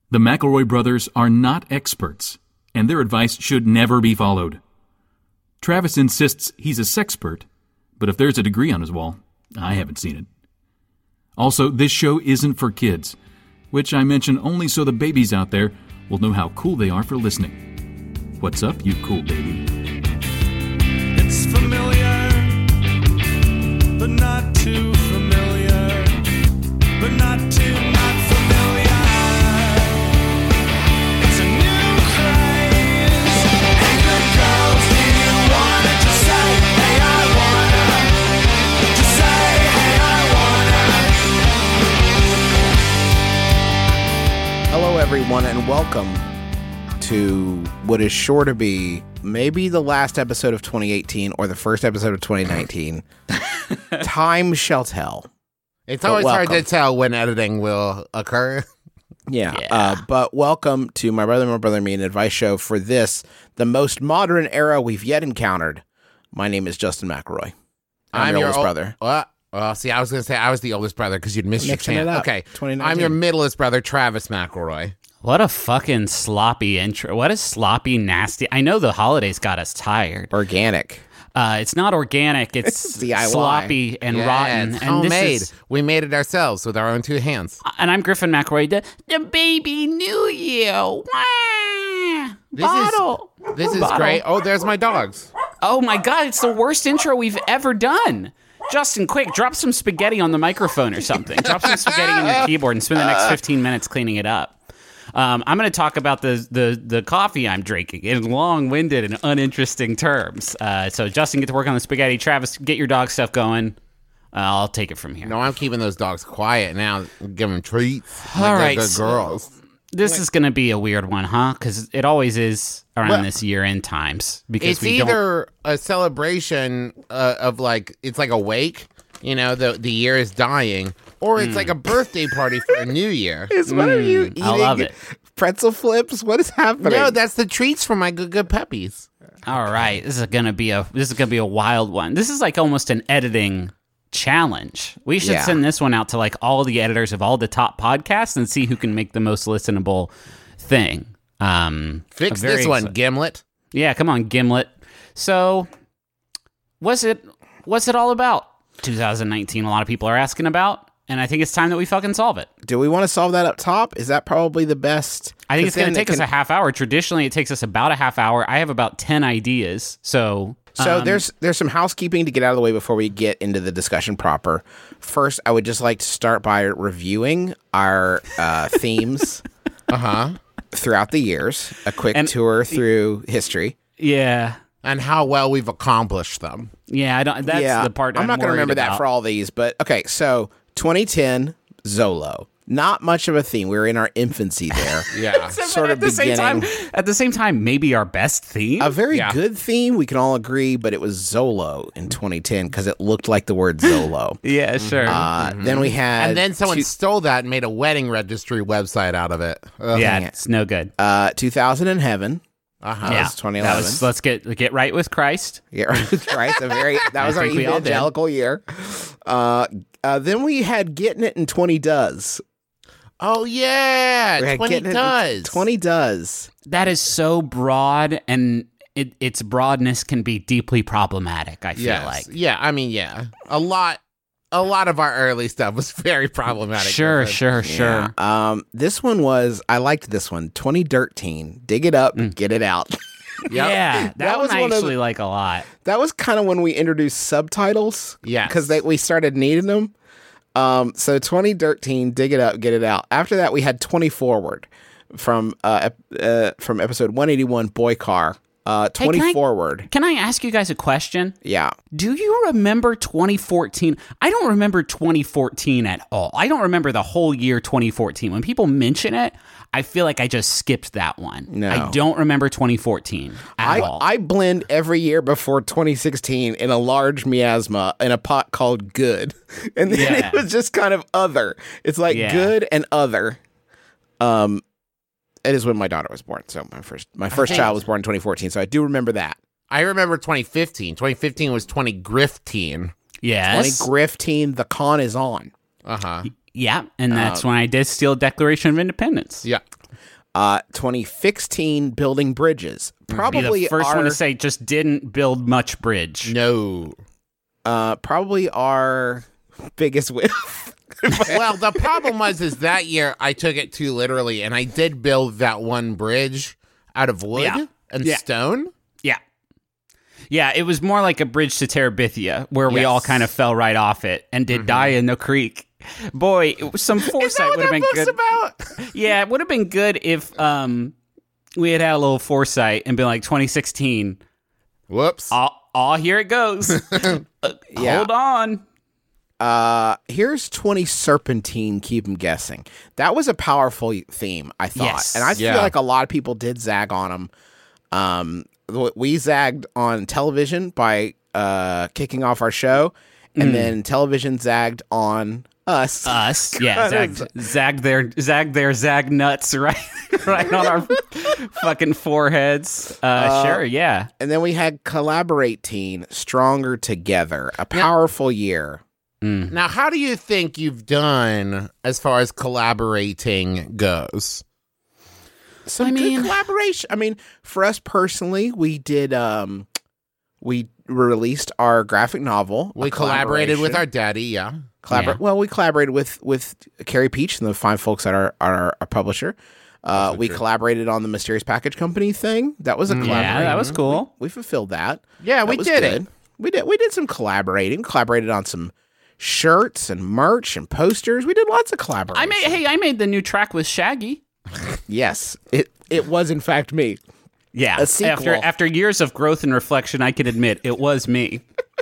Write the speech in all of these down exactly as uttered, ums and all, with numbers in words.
The McElroy brothers are not experts, and their advice should never be followed. Travis insists he's a sexpert, but if there's a degree on his wall, I haven't seen it. Also, this show isn't for kids, which I mention only so the babies out there will know how cool they are for listening. What's up, you cool baby? It's familiar, but not too familiar, but not too not familiar. It's a new craze. Hey, good girls, do you wanna just say, hey, I wanna? Just say, hey, I wanna. Hello, everyone, and welcome to what is sure to be maybe the last episode of twenty eighteen or the first episode of twenty nineteen. Time shall tell. It's But always hard welcome. to tell when editing will occur. Yeah, Yeah. Uh, but welcome to My Brother, My Brother, Me, an advice show for this, the most modern era we've yet encountered. My name is Justin McElroy. I'm, your oldest ol- brother. Well, well, see, I was going to say I was the oldest brother because you'd missed your Mixing it chance. up. Okay, twenty I'm nineteen. your middleest brother, Travis McElroy. What a fucking sloppy intro. What a sloppy, nasty. I know the holidays got us tired. Organic. Uh, it's not organic. It's It's D I Y. sloppy and Yeah, rotten. it's and homemade. This is, We made it ourselves with our own two hands. and I'm Griffin McElroy. The, the baby knew you. Wah! This Bottle. is this is Bottle. great. Oh, there's my dogs. Oh my God, it's the worst intro we've ever done. Justin, quick, drop some spaghetti on the microphone or something. Drop some spaghetti on your keyboard and spend the next fifteen minutes cleaning it up. Um, I'm going to talk about the, the the coffee I'm drinking in long-winded and uninteresting terms. Uh, so, Justin, get to work on the spaghetti. Travis, get your dog stuff going. Uh, I'll take it from here. No, I'm keeping those dogs quiet now. Give them treats. All like they're right, good so- girls. This is going to be a weird one, huh? Because it always is around Well, this year-end times. Because It's we don't. either a celebration uh, of like it's like a wake, you know, the the year is dying, or it's like a birthday party for a new year. Is what are you eating? I love it. Pretzel flips? What is happening? No, that's the treats for my good good puppies. All right, this is gonna be a this is gonna be a wild one. This is like almost an editing challenge. We should Yeah. send this one out to like all the editors of all the top podcasts and see who can make the most listenable thing. Um, Fix I'm very this one, exci- Gimlet. Yeah, come on, Gimlet. So, what's it? What's it all about? twenty nineteen. A lot of people are asking about, and I think it's time that we fucking solve it. Do we want to solve that up top? Is that probably the best? I think 'Cause it's going then to it take us can- a half hour. Traditionally, it takes us about a half hour. I have about ten ideas, so So um, there's there's some housekeeping to get out of the way before we get into the discussion proper. First, I would just like to start by reviewing our uh, themes Uh huh. throughout the years. A quick And- tour through history. yeah. And how well we've accomplished them. Yeah, I don't. That's yeah, the part I'm, I'm not going to worried remember that about. for all these, but okay. So twenty ten Zolo. Not much of a theme. We were in our infancy there. Yeah. So, but sort at of the same time, beginning. at the same time, maybe our best theme. A very Yeah. good theme. We can all agree, but it was Zolo in twenty ten because it looked like the word Zolo. yeah, sure. Uh, Then we had and then someone two- stole that and made a wedding registry website out of it. Ugh. yeah, dang it. it's no good. uh, two thousand in Heaven. Uh-huh. That yeah, was twenty that eleven. was- let's get get right with Christ. Yeah, right. right. A very that was our think we all did. evangelical year. Uh, uh, then we had Getting It in twenty Does. Oh yeah, We had twenty Getting It in does. twenty Does. That is so broad, and it, its broadness can be deeply problematic. I feel Yes. like. Yeah, I mean, yeah, a lot, a lot of our early stuff was very problematic. Sure, Griffin. sure, sure. Yeah. Um, this one was I liked this one. twenty thirteen. Dig it up, get it out. Yep. Yeah, that, That one was I one of actually the- like a lot. That was kind of when we introduced subtitles. Yes. because we started needing them. Um, so twenty thirteen, dig it up, get it out. After that, we had twenty forward from uh, ep- uh from episode one eighty-one, Boy Car. Uh, Hey, twenty can I- forward. Can I ask you guys a question? Yeah. Do you remember twenty fourteen? I don't remember twenty fourteen at all. I don't remember the whole year twenty fourteen. When people mention it, I feel like I just skipped that one. No. I don't remember twenty fourteen at I, all. I blend every year before twenty sixteen in a large miasma in a pot called good. And then Yeah. it was just kind of other. It's like Yeah. good and other. Um, it is when my daughter was born. So my first my first think- child was born in twenty fourteen. So I do remember that. I remember twenty fifteen. twenty fifteen was twenty Grifteen. yes. twenty Grifteen, the con is on. Uh huh. Yeah, and that's Um, when I did steal Declaration of Independence. Yeah. Uh, twenty sixteen, building bridges. Probably Be the first our, one to say just didn't build much bridge. No. uh, probably our biggest whiff. Well, the problem was is that year I took it too literally, and I did build that one bridge out of wood Yeah. and Yeah. stone. Yeah. Yeah, it was more like a bridge to Terabithia, where we Yes. all kind of fell right off it and did die in the creek. Boy, it was some foresight would have been good. about? Yeah, it would have been good if um we had had a little foresight and been like twenty sixteen. Whoops. Oh, oh here it goes. Uh, Yeah. Hold on. Uh, here's twenty Serpentine, keep 'em guessing. That was a powerful theme, I thought. Yes. And I Yeah. feel like a lot of people did zag on them. Um, we zagged on television by uh, kicking off our show, and then television zagged on us. Us, yeah, zagged, zagged their zagged their zag nuts right, right on our fucking foreheads. Uh, sure, yeah. And then we had Collaborate Teen, Stronger Together, a powerful year. Now, how do you think you've done as far as collaborating goes? Some I good mean- collaboration. I mean, for us personally, we did. Um, we released our graphic novel. We a collaborated with collaboration. our daddy, yeah. Collabor- Yeah. Well, we collaborated with with Carrie Peach and the fine folks at our our, our publisher. Uh, we collaborated on the Mysterious Package Company thing. That was a collaboration. Yeah, that was cool. We fulfilled that. Yeah, That we was did good. it. We did. We did some collaborating. Collaborated on some shirts and merch and posters. We did lots of collaboration. I made. Hey, I made the new track with Shaggy. Yes, it it was in fact me. Yeah, A sequel. after after years of growth and reflection, I can admit it was me.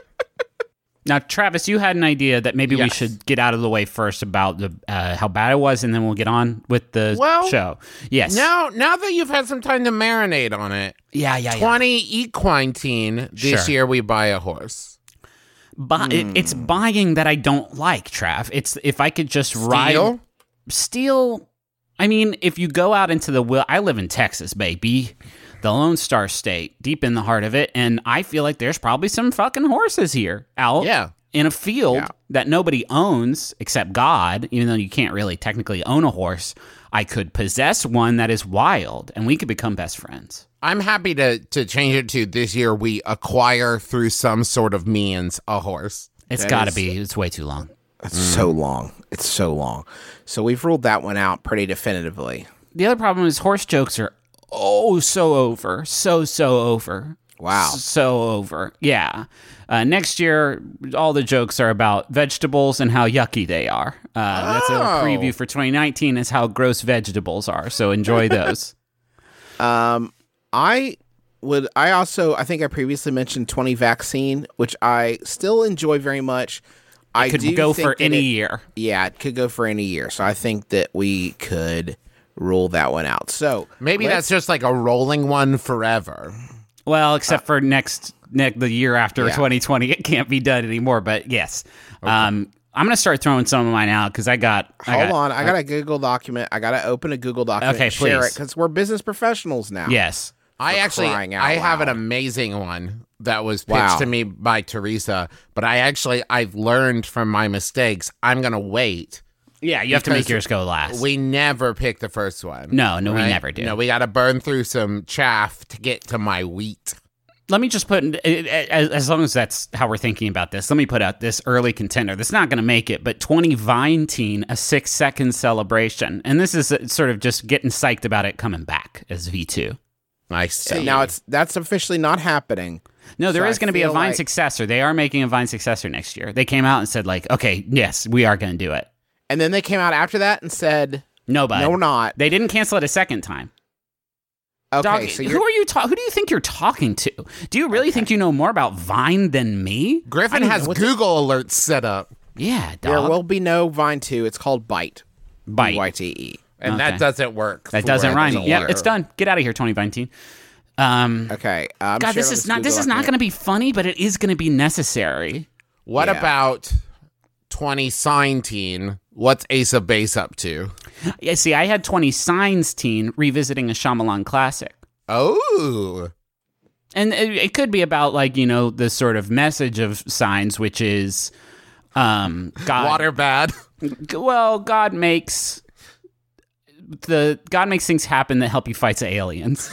Now, Travis, you had an idea that maybe we Yes. should get out of the way first about the uh, how bad it was, and then we'll get on with the Well, show. Yes. Now, now that you've had some time to marinate on it, Yeah, yeah, yeah. twenty equine teen, this Sure. year we buy a horse. Bu- it, it's buying that I don't like, Trav. It's if I could just ride Steal? steal. I mean, if you go out into the will, I live in Texas, baby, the Lone Star State, deep in the heart of it, and I feel like there's probably some fucking horses here out Yeah. in a field Yeah. that nobody owns except God. Even though you can't really technically own a horse, I could possess one that is wild, and we could become best friends. I'm happy to to change it to this year we acquire through some sort of means a horse. It's That got to is- be. It's way too long. It's so long. It's so long. So we've ruled that one out pretty definitively. The other problem is horse jokes are oh so over, so so over. Wow. S- so over. Yeah. Uh, next year, all the jokes are about vegetables and how yucky they are. Uh, That's a Oh. preview for twenty nineteen. Is how gross vegetables are. So enjoy those. Um, I would. I also. I think I previously mentioned twenty vaccine, which I still enjoy very much. I Could do go think for that any it- year. Yeah, it could go for any year. So I think that we could rule that one out. So Maybe let's- that's just like a rolling one forever. Well, except for next, next the year after Yeah. twenty twenty, it can't be done anymore. But yes, um, I'm gonna start throwing some of mine out because I got. I Hold got, on. I got a Google document. I got to open a Google document Okay, and share please. it because we're business professionals now. Yes. I For actually, crying out I have an loud. amazing one that was pitched Wow. to me by Teresa, but I actually, I've learned from my mistakes. I'm going to wait. Yeah, you have to make Because yours go last. We never pick the first one. No, no, we right? never do. No, we got to burn through some chaff to get to my wheat. Let me just put, as, as long as that's how we're thinking about this, let me put out this early contender. That's not going to make it, but twenty Vine Teen, a six second celebration. And this is uh, sort of just getting psyched about it coming back as V two. I see. Now it's that's officially not happening. No, there So is I going to be a feel Vine like- successor. They are making a Vine successor next year. They came out and said, like, okay, yes, we are going to do it. And then they came out after that and said, No, bud. "No, we're not." They didn't cancel it a second time. Okay, Dog, so who you're are you? Ta- who do you think you're talking to? Do you really think you know more about Vine than me? Griffin has Google alerts set up, Yeah, there dog. will be no Vine two. It's called Byte. Bite. Y T E. and Okay. that doesn't work. That for- doesn't rhyme. doesn't Yeah, work. it's done. Get out of here, Tony Vine Teen. Um, Okay. I'm God, this sharing is not. This Google is not going document. to be funny, but it is going to be necessary. What Yeah. about twenty nineteen? What's Ace of Base up to? Yeah, see, I had twenty Signs Teen revisiting a Shyamalan classic. Oh, And it, it could be about, like, you know, the sort of message of Signs, which is um, God. water bad. Well, God makes the God makes things happen that help you fight the aliens.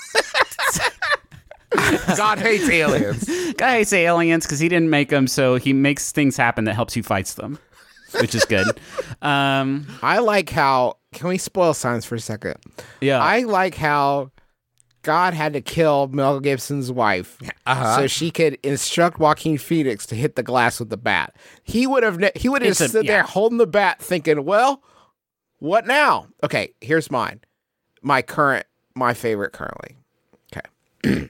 God hates aliens. God hates aliens because he didn't make them, so he makes things happen that helps you fight them, which is good. Um, I like how. Can we spoil science for a second? yeah. I like how God had to kill Mel Gibson's wife Uh-huh. so she could instruct Joaquin Phoenix to hit the glass with the bat. He would have. Ne- he would have It's a- stood yeah. there holding the bat, thinking, "Well, what now?" Okay, here's mine. My current, my favorite currently. Okay.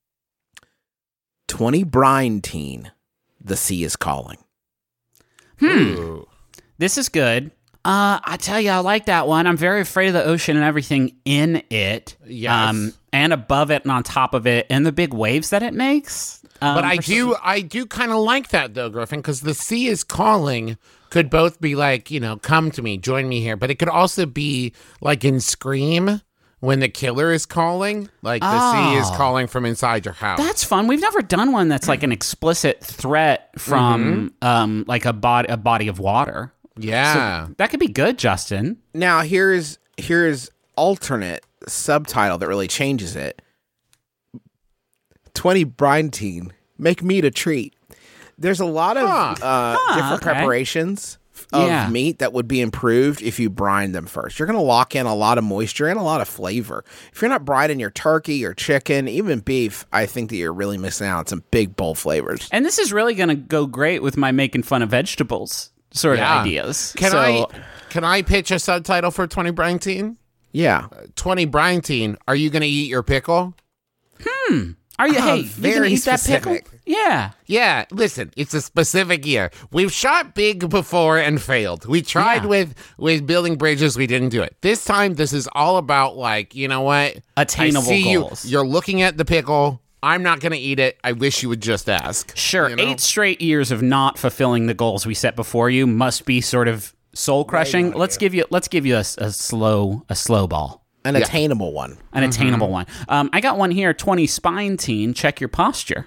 twenty brine teen. The sea is calling. Ooh. This is good. Uh, I tell you, I like that one. I'm very afraid of the ocean and everything in it. Yes. and above it and on top of it and the big waves that it makes. Um, But I for do, I do kind of like that though, Griffin, because the sea is calling could both be like, you know, come to me, join me here, but it could also be like in Scream when the killer is calling, like the sea is Oh. calling from inside your house. That's fun. We've never done one that's like an explicit threat from um, like a body a body of water. yeah. That could be good, Justin. Now here's here's alternate subtitle that really changes it. twenty brine teen, make meat a treat. There's a lot of Huh. uh, Huh, different okay. preparations of Yeah. meat that would be improved if you brine them first. You're going to lock in a lot of moisture and a lot of flavor. If you're not brining your turkey or chicken, even beef, I think that you're really missing out on some big, bold flavors. And this is really going to go great with my making fun of vegetables sort Yeah. of ideas. Can So- I can I pitch a subtitle for twenty brine teen? Yeah. twenty brine teen, are you going to eat your pickle? Are you? Uh, Hey, you very gonna eat that pickle? specific. Yeah. Yeah, listen, it's a specific year. We've shot big before and failed. We tried Yeah. with with building bridges, we didn't do it. This time, this is all about like, you know what? Attainable I see goals. You, you're looking at the pickle. I'm not going to eat it. I wish you would just ask. Sure. You know? Eight straight years of not fulfilling the goals we set before you must be sort of soul crushing. Let's give you. Let's give you a, s- a slow a slow ball. An attainable one. An attainable one. Um, I got one here. twenty spine teen. Check your posture.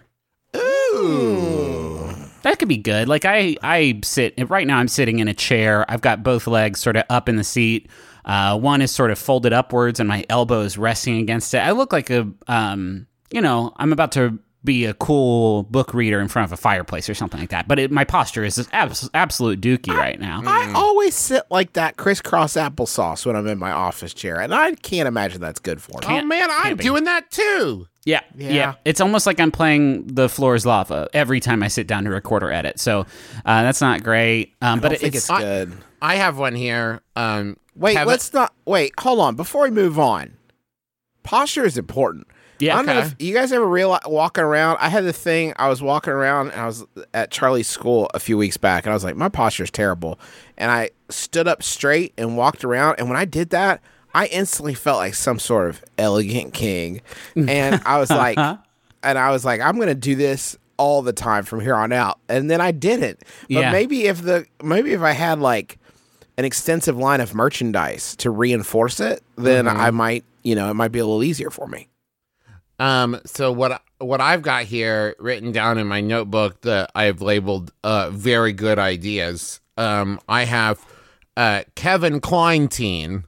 Ooh. That could be good. Like I, I sit right now. I'm sitting in a chair. I've got both legs sort of up in the seat. Uh, one is sort of folded upwards, and my elbow is resting against it. I look like a, um, you know, I'm about to be a cool book reader in front of a fireplace or something like that. But it, my posture is just abs- absolute dookie right now. I always sit like that crisscross applesauce when I'm in my office chair, and I can't imagine that's good for me. Oh, man, I'm can't be. doing that too. Yeah, yeah, Yeah. It's almost like I'm playing The Floor is Lava every time I sit down to record or edit. So uh, that's not great. Um, I but don't think it's, it's good. I have one here. Um, Wait, Kevin- let's not. Wait, hold on. Before we move on, posture is important. Yeah, I don't know okay. if you guys ever realize walking around. I had the thing. I was walking around and I was at Charlie's school a few weeks back, and I was like, my posture is terrible. And I stood up straight and walked around. And when I did that, I instantly felt like some sort of elegant king. And I was like, and I was like, I'm gonna do this all the time from here on out. And then I didn't. But Yeah. maybe if the maybe if I had like an extensive line of merchandise to reinforce it, then I might, you know, it might be a little easier for me. Um, so what what I've got here written down in my notebook that I have labeled uh, very good ideas. Um, I have uh, Kevin Klein teen.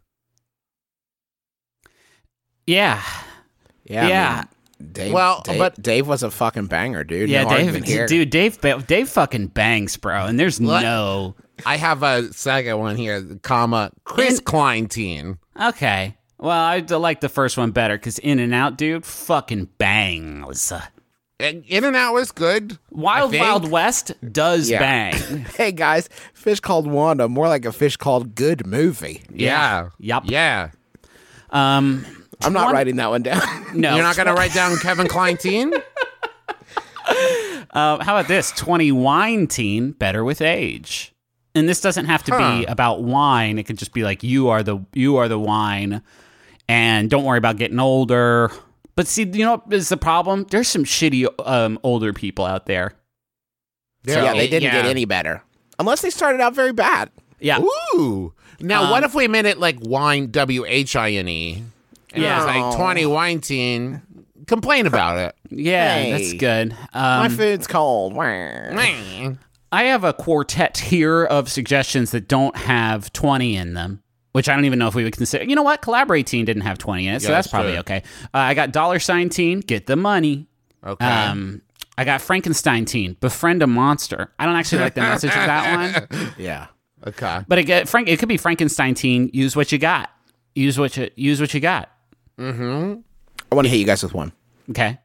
yeah. Yeah. I Yeah. mean, Dave, Well, Dave, but- Dave was a fucking banger, dude. Yeah, No Dave, argument here. dude, Dave, Dave fucking bangs, bro, and there's What? no. I have a second one here, comma Chris In- Klein teen. Okay, well, I d- like the first one better because In and Out, dude, fucking bangs. In and Out was good. Wild I think. Wild West does Yeah. bang. Hey guys, fish called Wanda, more like a fish called good movie. Yeah. Yup. Yeah. Um, I'm not One- writing that one down. no, You're not gonna write down Kevin Klein teen? Uh, how about this? twenty wine teen, better with age. And this doesn't have to be Huh. about wine. It could just be like you are the you are the wine, and don't worry about getting older. But see, you know what is the problem? There's some shitty um, older people out there. There- yeah, they didn't yeah. get any better. Unless they started out very bad. Yeah, Ooh. Now, Um, what if we made it like wine, W H I N E? And Yeah. it's like Oh. twenty wine teen. Complain about it. yeah, Hey. that's good. My Um, food's cold. Wah. Meh. I have a quartet here of suggestions that don't have twenty in them. which I don't even know if we would consider. You know what? Collaborate Teen didn't have twenty in it, so Yeah, that's that's probably true. okay. Uh, I got Dollar Sign Teen, Get the Money. Okay. Um, I got Frankenstein Teen, Befriend a Monster. I don't actually like the message of that one, Yeah. okay. but it, get, Frank, it could be Frankenstein Teen, Use What You Got. Use what you use what you got. I want to hit you guys with one. Okay.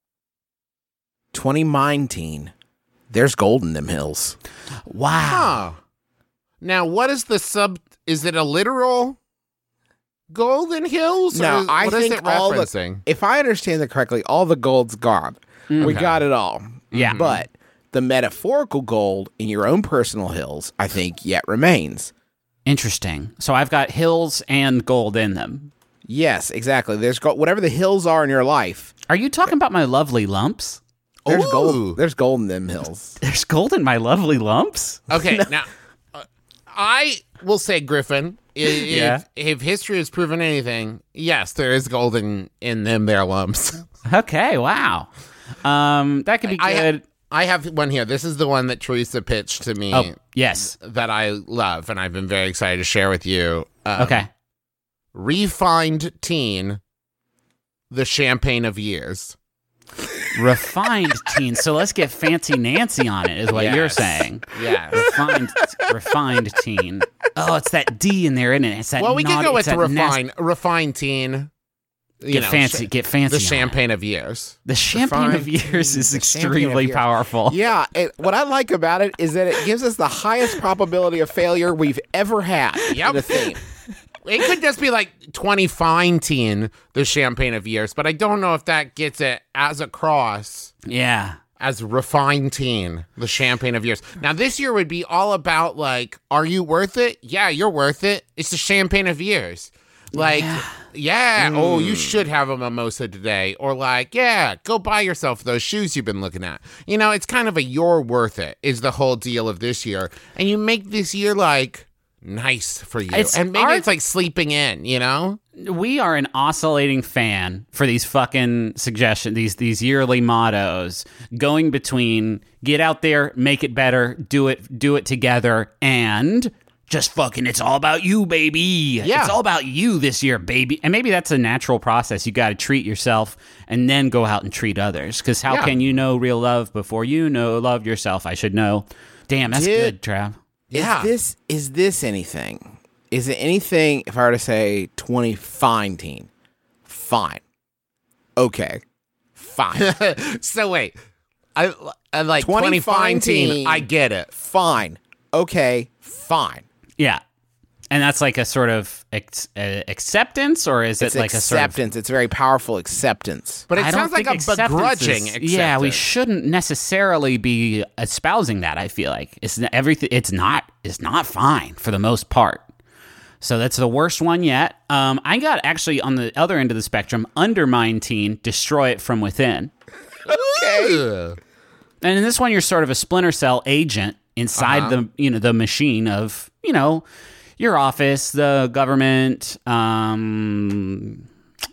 twenty Mine Teen. There's gold in them hills. Wow. Huh. Now, what is the sub? Is it a literal Golden Hills? or No, is- I what is think it all the, referencing? if I understand that correctly, all the gold's gone. We Okay. got it all. Yeah. But the metaphorical gold in your own personal hills, I think, yet remains. Interesting. So I've got hills and gold in them. Yes, exactly. There's gold, whatever the hills are in your life. Are you talking about my lovely lumps? There's Ooh. gold. There's gold in them hills. There's gold in my lovely lumps? Okay, now uh, I will say, Griffin, i- if, Yeah. if history has proven anything, yes, there is golden in them there lumps. Okay, wow. Um, that could be I, good. I have one here. This is the one that Teresa pitched to me Oh, yes. that I love, and I've been very excited to share with you. Um, Okay. Refined Teen, the Champagne of Years. Refined teen. So let's get fancy Nancy on it, is what you're Yes. saying. Yes. Refined, refined teen. Oh, it's that D in there, isn't it? It's that. Well, we naughty, could go with it's the that nasty- refine, refined teen. You Get know, fancy. cha- get fancy. the on it. champagne of years. The champagne of Refined years teen, is the champagne of extremely years. powerful. Yeah, it, what I like about it is that it gives us the highest probability of failure we've ever had. Yep. The theme. It could just be like twenty fine teen, the champagne of years, but I don't know if that gets it as across Yeah. as refined teen, the champagne of years. Now, this year would be all about like, are you worth it? Yeah, you're worth it. It's the champagne of years. Like, yeah, oh, you should have a mimosa today. Or like, yeah, go buy yourself those shoes you've been looking at. You know, it's kind of a you're worth it is the whole deal of this year. And you make this year like nice for you. It's and maybe our- it's like sleeping in, you know? We are an oscillating fan for these fucking suggestions, these these yearly mottos, going between get out there, make it better, do it, do it together, and just fucking it's all about you, baby. Yeah. It's all about you this year, baby. And maybe that's a natural process. You got to treat yourself and then go out and treat others. Because how Yeah. can you know real love before you know love yourself? I should know. Damn, that's Did- good, Trav. Yeah. Is this is this anything? Is it anything if I were to say twenty fine teen? Fine. Okay. Fine. So wait, I, I like twenty twenty fine teen. teen. I get it. Fine. Okay. Fine. Yeah. And that's like a sort of ex- uh, acceptance, or is It's it like a sort of acceptance. It's very powerful acceptance. But it I don't sounds like think a acceptance begrudging is- acceptance. Yeah, we shouldn't necessarily be espousing that. I feel like it's n- everything. It's not. It's not fine for the most part. So that's the worst one yet. Um, I got actually on the other end of the spectrum, undermine teen, destroy it from within. Ugh. And in this one, you're sort of a Splinter Cell agent inside Uh-huh. the you know the machine of you know your office, the government, um,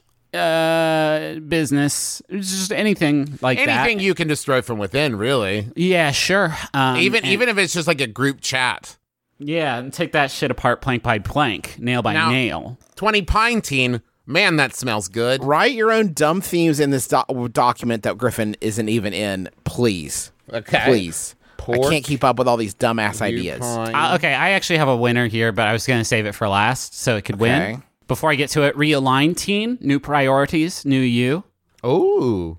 uh, business, just anything like that. Anything you can destroy from within, really. Yeah, sure. Um, even and- even if it's just like a group chat. yeah, and take that shit apart plank by plank, nail by Now- nail. twenty pine teen, man, that smells good. Write your own dumb themes in this doc- document that Griffin isn't even in, please. Okay. Please. I Pork, can't keep up with all these dumbass ideas. Pine. Uh, okay, I actually have a winner here, but I was going to save it for last so it could Okay. win. Before I get to it, realign teen, new priorities, new you. Ooh.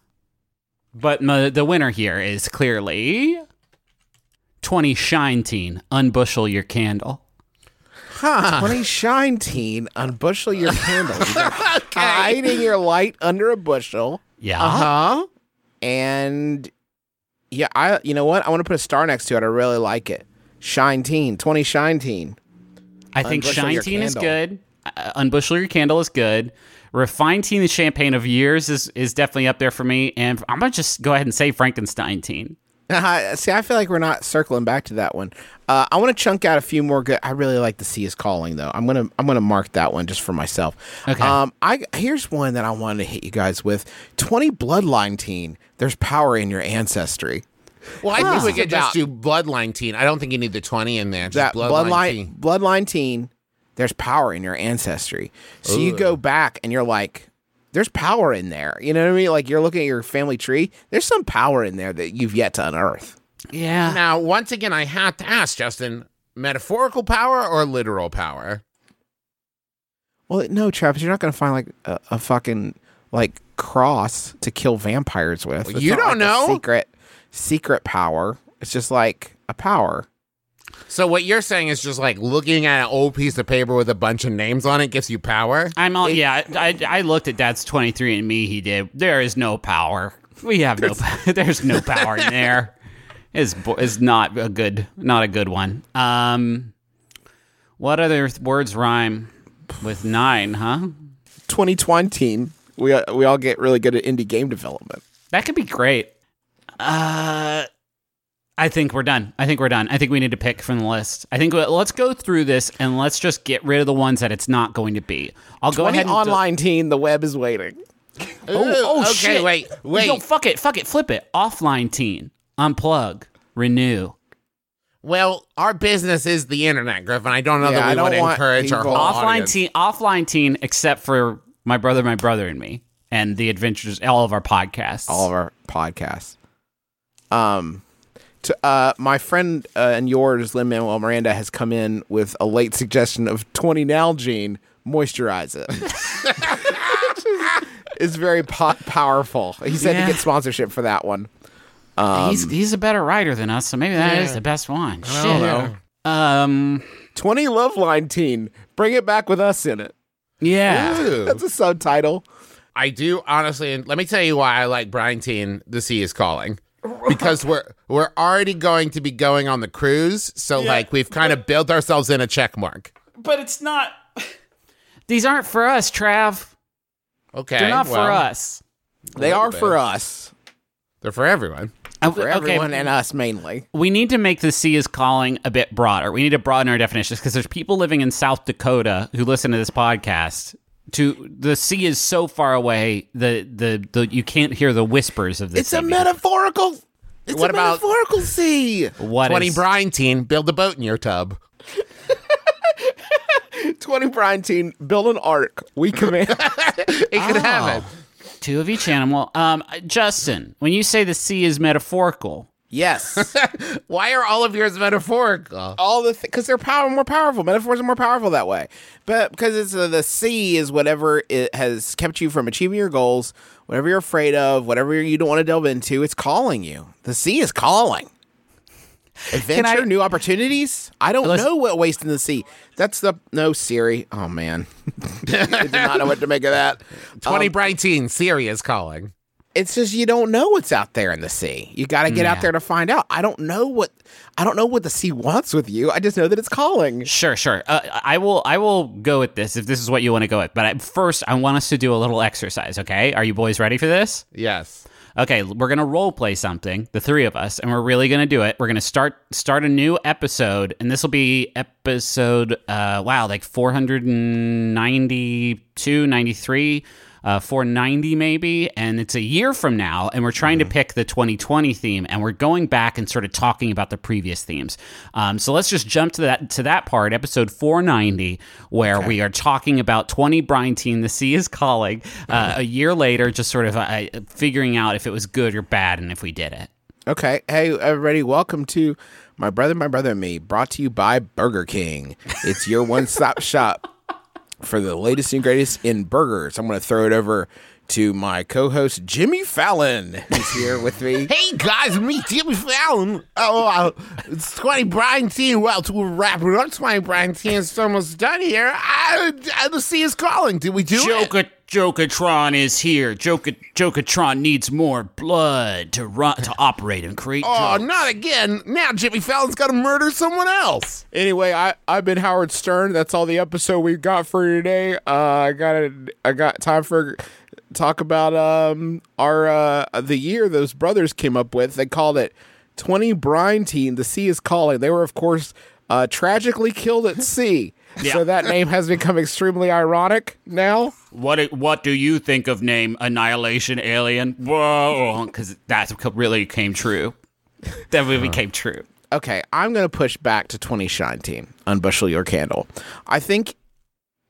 But my, the winner here is clearly twenty shine teen, unbushel your candle. twenty shine teen, unbushel your candle. You're hiding your light under a bushel. Yeah. Uh-huh. And yeah, I you know what? I want to put a star next to it. I really like it. Shine teen, twenty shine teen. I think Unbushel shine your teen is candle. good. Uh, unbushel your candle is good. Refined teen, the champagne of years, is is definitely up there for me. And I'm gonna just go ahead and say Frankenstein teen. Uh, see, I feel like we're not circling back to that one. Uh, I want to chunk out a few more good. I really like the Sea is Calling though. I'm gonna I'm gonna mark that one just for myself. Okay. Um, I here's one that I wanted to hit you guys with. twenty bloodline teen. There's power in your ancestry. Well, I think This we is could just about- do bloodline teen. I don't think you need the twenty in there. Just That bloodline, bloodline teen. bloodline teen. there's power in your ancestry. So you go back and you're like, there's power in there. You know what I mean? Like you're looking at your family tree. There's some power in there that you've yet to unearth. Yeah. Now, once again, I have to ask, Justin, metaphorical power or literal power? Well, no, Travis, you're not going to find like a, a fucking like cross to kill vampires with. Well, It's you not don't like a know. secret secret power. It's just like a power. So what you're saying is just like looking at an old piece of paper with a bunch of names on it gives you power? I'm all, yeah, I, I I looked at Dad's twenty-three and me, he did. There is no power. We have no power. There's no power in there. Is is not a good not a good one. Um what other th- words rhyme with nine, huh? twenty twenty, we we all get really good at indie game development. That could be great. Uh I think we're done. I think we're done. I think we need to pick from the list. I think we- let's go through this and let's just get rid of the ones that it's not going to be. I'll go twenty ahead and online teen, the web is waiting. Oh, oh okay, shit. wait, wait. Yo, fuck it. Fuck it. Flip it. Offline teen. Unplug. Renew. Well, our business is the internet, Griffin. I don't know Yeah, that I we don't would want encourage our people- whole Offline audience. teen. Offline teen, except for my brother, my brother, and me, and the adventures, all of our podcasts. All of our podcasts. Um, to, uh, my friend uh, and yours, Lin-Manuel Miranda, has come in with a late suggestion of twenty Nalgene. Moisturize it. It's very po- powerful. He said Yeah. to get sponsorship for that one. Um, he's he's a better writer than us, so maybe that is Yeah. the best one. I don't Shit. know. Um. twenty Loveline Teen. Bring it back with us in it. Yeah. Ooh. That's a subtitle. I do honestly, and let me tell you why I like Brian Teen, The Sea is Calling. Because we're we're already going to be going on the cruise, so Yeah, like we've kind of built ourselves in a check mark. But it's not. These aren't for us, Trav. Okay, They're not well, for us. They little are bit. for us. They're for everyone. For everyone and us mainly. We need to make the sea is calling a bit broader. We need to broaden our definitions because there's people living in South Dakota who listen to this podcast. To the sea is so far away, the the, the you can't hear the whispers of the It's sea. a metaphorical. It's What a about- metaphorical sea. What twenty is- Brian Teen, build a boat in your tub. twenty Brian Teen, build an ark. We command. It could happen. two of each animal. Um, Justin, when you say the sea is metaphorical, Yes. Why are all of yours metaphorical? All the because they're power more powerful. Metaphors are more powerful that way. But because it's uh, the sea is whatever it has kept you from achieving your goals, whatever you're afraid of, whatever you don't want to delve into, it's calling you. The sea is calling. Adventure, I- new opportunities. I don't Listen- know what waste in the sea. That's the no Siri. Oh man, I did not know what to make of that. twenty Um, Brian Teen, Siri is calling. It's just you don't know what's out there in the sea. You got to get Yeah. out there to find out. I don't know what I don't know what the sea wants with you. I just know that it's calling. sure, sure. Uh, I will, I will go with this if this is what you want to go with. But I, first, I want us to do a little exercise. Okay, are you boys ready for this? Yes. Okay, we're gonna role play something, the three of us, and we're really gonna do it. We're gonna start start a new episode, and this will be episode uh wow, like four ninety-two, ninety-three, uh four ninety maybe, and it's a year from now, and we're trying to pick the twenty twenty theme, and we're going back and sort of talking about the previous themes. Um, so let's just jump to that to that part, episode four ninety, where we are talking about twenty Brian Teen, The Sea is Calling, uh, a year later, just sort of uh, figuring out if it was good or bad, and if we did it. Okay. Hey, everybody, welcome to My Brother, My Brother and Me, brought to you by Burger King. It's your one-stop shop for the latest and greatest in burgers. I'm going to throw it over to my co-host, Jimmy Fallon, who's here with me. Hey guys, me Jimmy Fallon. Oh, uh, it's twenty Brian Teen. Well, to wrap it up, twenty Brian Teen is almost done here. I, I, the sea is calling. Did we do it? Joker, Jokatron is here. Joker, Jokatron needs more blood to run to operate and create. Oh, jokes. not again. Now Jimmy Fallon's got to murder someone else. Anyway, I, I've been Howard Stern. That's all the episode we've got for today. Uh, I got a, I got time for talk about um our uh the year those brothers came up with. They called it twenty Brian Teen, The Sea is Calling. They were, of course, uh, tragically killed at sea. So that name has become extremely ironic now. What what do you think of name Annihilation Alien? Whoa, because that really came true. That really became true. Okay, I'm going to push back to twenty nineteen, Unbushel Your Candle. I think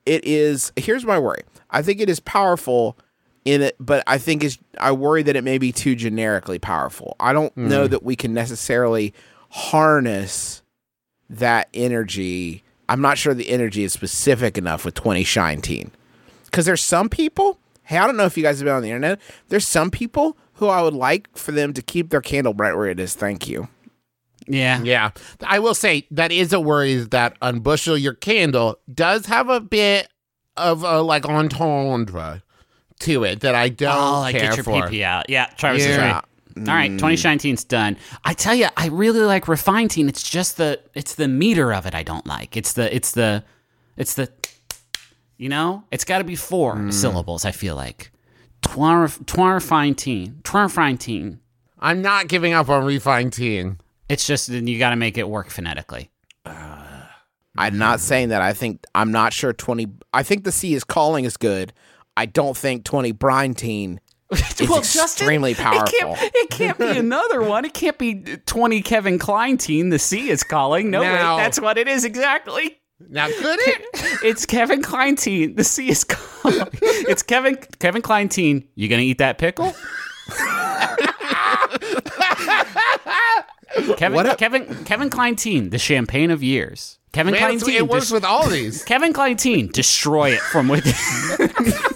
it is. Here's my worry. I think it is powerful in it, but I think is I worry that it may be too generically powerful. I don't mm. know that we can necessarily harness that energy. I'm not sure the energy is specific enough with twenty Shine Teen. Because there's some people, hey, I don't know if you guys have been on the internet, there's some people who I would like for them to keep their candle right where it is. Thank you. Yeah. Yeah. I will say that is a worry that Unbushel Your Candle does have a bit of a like entendre to it that I don't oh, like care get your for. P P out. Yeah, Travis yeah. is right. Mm. All right, twenty Shine Teen's done. I tell you, I really like Refine Teen. It's just the it's the meter of it I don't like. It's the it's the it's the you know, it's got to be four mm. syllables, I feel like. Twa Refine Teen. Twa Refine Teen. I'm not giving up on Refine Teen. It's just you got to make it work phonetically. Uh, I'm not saying that. I think I'm not sure twenty I think the C is calling is good. I don't think twenty Brine Teen is well, extremely Justin, powerful. It can't, it can't be another one. It can't be twenty Kevin Klein Teen. The C is calling. No, now, wait, that's what it is exactly. Now, could it? It's Kevin Klein Teen. The C is calling. It's Kevin Kevin Klein Teen. You gonna eat that pickle? Kevin what a- Kevin Kevin Klein Teen. The champagne of years. Kevin Man, Klein Teen. It works dis- with all these. Kevin Klein Teen. Destroy it from within.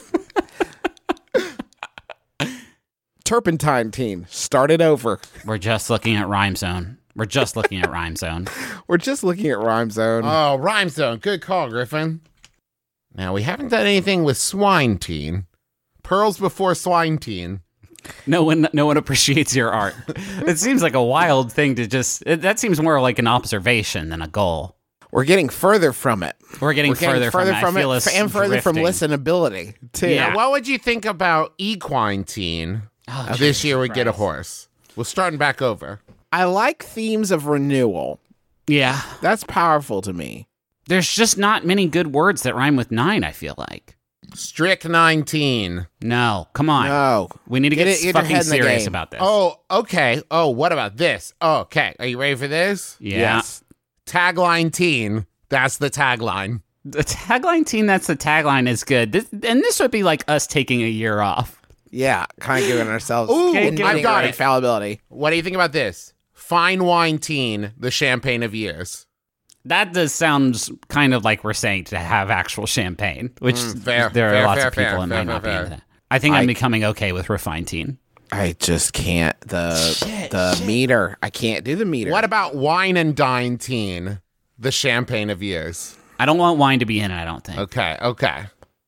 Turpentine Teen. Start it over. We're just looking at Rhyme Zone. We're just looking at Rhyme Zone. We're just looking at Rhyme Zone. Oh, Rhyme Zone. Good call, Griffin. Now, we haven't done anything with Swine Teen. Pearls before Swine Teen. No one, no one appreciates your art. It seems like a wild thing to just. It, that seems more like an observation than a goal. We're getting further from it. We're getting, We're getting further, further from, from it, it, I feel us and further from drifting. listenability too. Yeah. Now, what would you think about Equine Teen? Oh, Uh, this year we Christ. get a horse. We're starting back over. I like themes of renewal. Yeah, That's powerful to me. there's just not many good words that rhyme with nine. I feel like. Strict nineteen. No, come on. No, We need to Get get, it- get your fucking head in the serious game. about this. Oh, okay. Oh, what about this? Oh, okay. Are you ready for this? yeah. Yes. Tagline teen. That's the tagline. The tagline team. That's the tagline is good. This, and this would be like us taking a year off. Yeah, kind of giving ourselves Ooh, admitting I've got our it. infallibility. What do you think about this? Fine wine teen, the champagne of years. That does sounds kind of like we're saying to have actual champagne, which Mm, fair, there are fair, lots fair, of people fair, and fair, might not fair, be into fair. that. I think I, am I- becoming okay with refined teen. I just can't the the meter. I can't do the meter. What about wine and dine teen, the champagne of years? I don't want wine to be in it. I don't think. Okay, okay.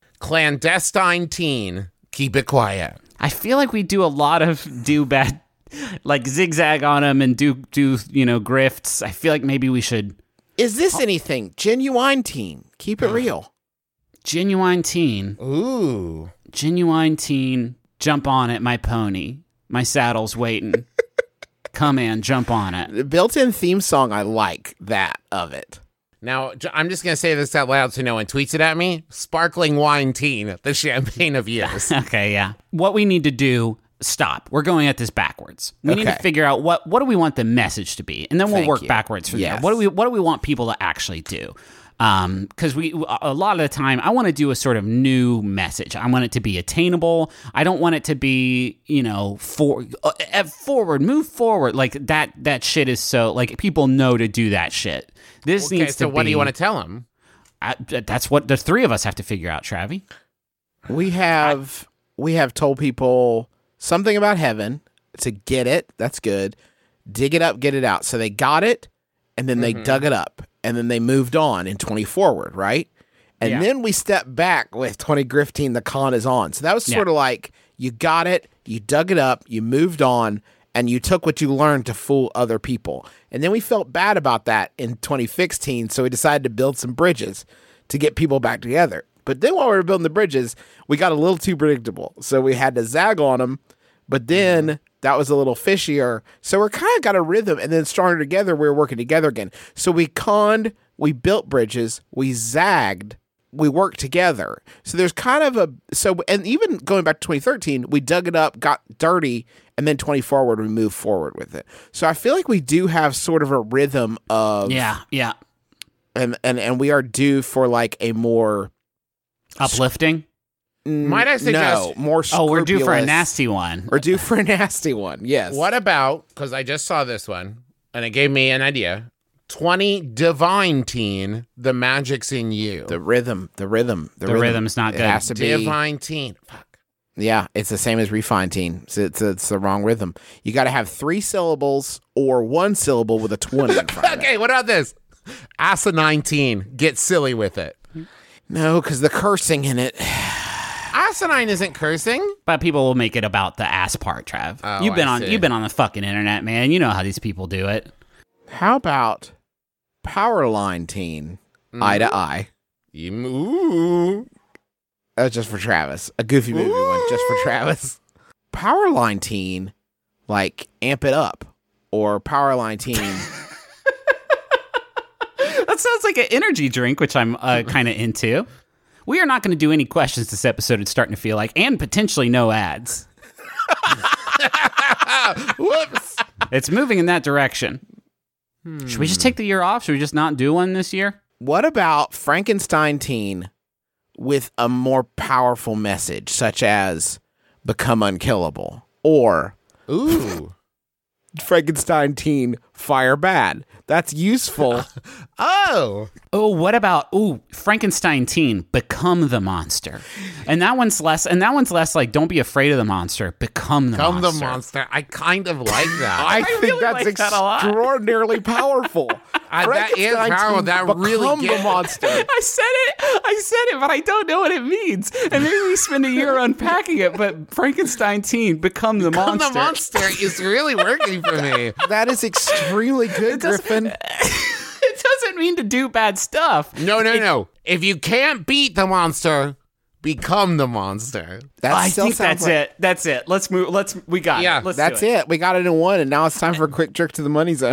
Clandestine teen, keep it quiet. I feel like we do a lot of do bad, like zigzag on them and do do you know grifts. I feel like maybe we should Is this anything? Genuine teen. Keep it real. genuine teen, Ooh. genuine teen. Jump on it, my pony. My saddle's waiting. Come in, jump on it. The built-in theme song, I like that of it. Now, j- I'm just going to say this out loud so no one tweets it at me. Sparkling wine teen, the champagne of years. Okay, yeah. What we need to do, stop. We're going at this backwards. We need to Okay. figure out what what do we want the message to be, and then we'll Thank work you. backwards from Yes. there. What do we what do we want people to actually do? Um, because we a lot of the time I want to do a sort of new message. I want it to be attainable. I don't want it to be you know for uh, forward, move forward. Like that that shit is so like people know to do that shit. This Okay, needs to so what be, do you want to tell them? I, that's what the three of us have to figure out, Travi. We have we have told people something about heaven to get it. That's good. Dig it up, get it out. So they got it, and then they dug it up, and then they moved on in twenty forward, right? And Yeah. then we stepped back with twenty Grifteen, the con is on. So that was sort Yeah. of like you got it, you dug it up, you moved on, and you took what you learned to fool other people. And then we felt bad about that in twenty sixteen, so we decided to build some bridges to get people back together. But then while we were building the bridges, we got a little too predictable. So we had to zag on them, but then that was a little fishier. So we're kind of got a rhythm, and then stronger together, we were working together again. So we conned, we built bridges, we zagged, we worked together. So there's kind of a, so, and even going back to twenty thirteen, we dug it up, got dirty, and then twenty forward, we moved forward with it. So I feel like we do have sort of a rhythm of, Yeah, yeah. and, and, and we are due for like a more Uplifting? Might I suggest? No, more Oh, we're due for a scrupulous. nasty one. We're due for a nasty one, yes. What about, because I just saw this one, and it gave me an idea, twenty Divine Teen, The Magic's in You. The rhythm, the rhythm. The, The rhythm. rhythm's not It good. has to be. Divine Teen. Fuck. Yeah, it's the same as Refine Teen. It's, it's, it's the wrong rhythm. You got to have three syllables or one syllable with a twenty in front of it. Okay, what about this? Asinine Teen, Get Silly With It. No, because the cursing in it. Asinine isn't cursing. But people will make it about the ass part, Trav. Oh, you've been I on see. you've been on the fucking internet, man. You know how these people do it. How about Powerline Teen, eye to eye? You- Ooh. That's just for Travis. A Goofy Movie one, just for Travis. Powerline Teen, like amp it up, or Powerline Teen. That sounds like an energy drink, which I'm uh, kind of into. We are not going to do any questions this episode. It's starting to feel like, and potentially no ads. Whoops. It's moving in that direction. Should we just take the year off? Should we just not do one this year? What about Frankenstein Teen with a more powerful message, such as become unkillable, or Ooh. Frankenstein Teen fire bad? That's useful. Oh. Oh, what about ooh Frankenstein Teen become the monster, and that one's less. And that one's less like don't be afraid of the monster, become the Come monster. the monster. I kind of like that. I, think really that's like that a lot. extraordinarily powerful. Uh, that is Frankenstein powerful. Teen That really become gets- the monster. I said it. I said it, but I don't know what it means. And maybe we spend a year unpacking it. But Frankenstein Teen become the Come monster. the monster is really working for me. That is extremely good, doesn't- Griffin. It doesn't mean to do bad stuff. No, no, no. If you can't beat the monster, become the monster. That I still think sounds that's like- it. That's it. Let's move. Let's. We got Yeah, it. Let's That's do it. We got it in one, and now it's time for a quick trick to the money zone.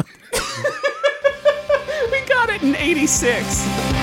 We got it in eighty-six.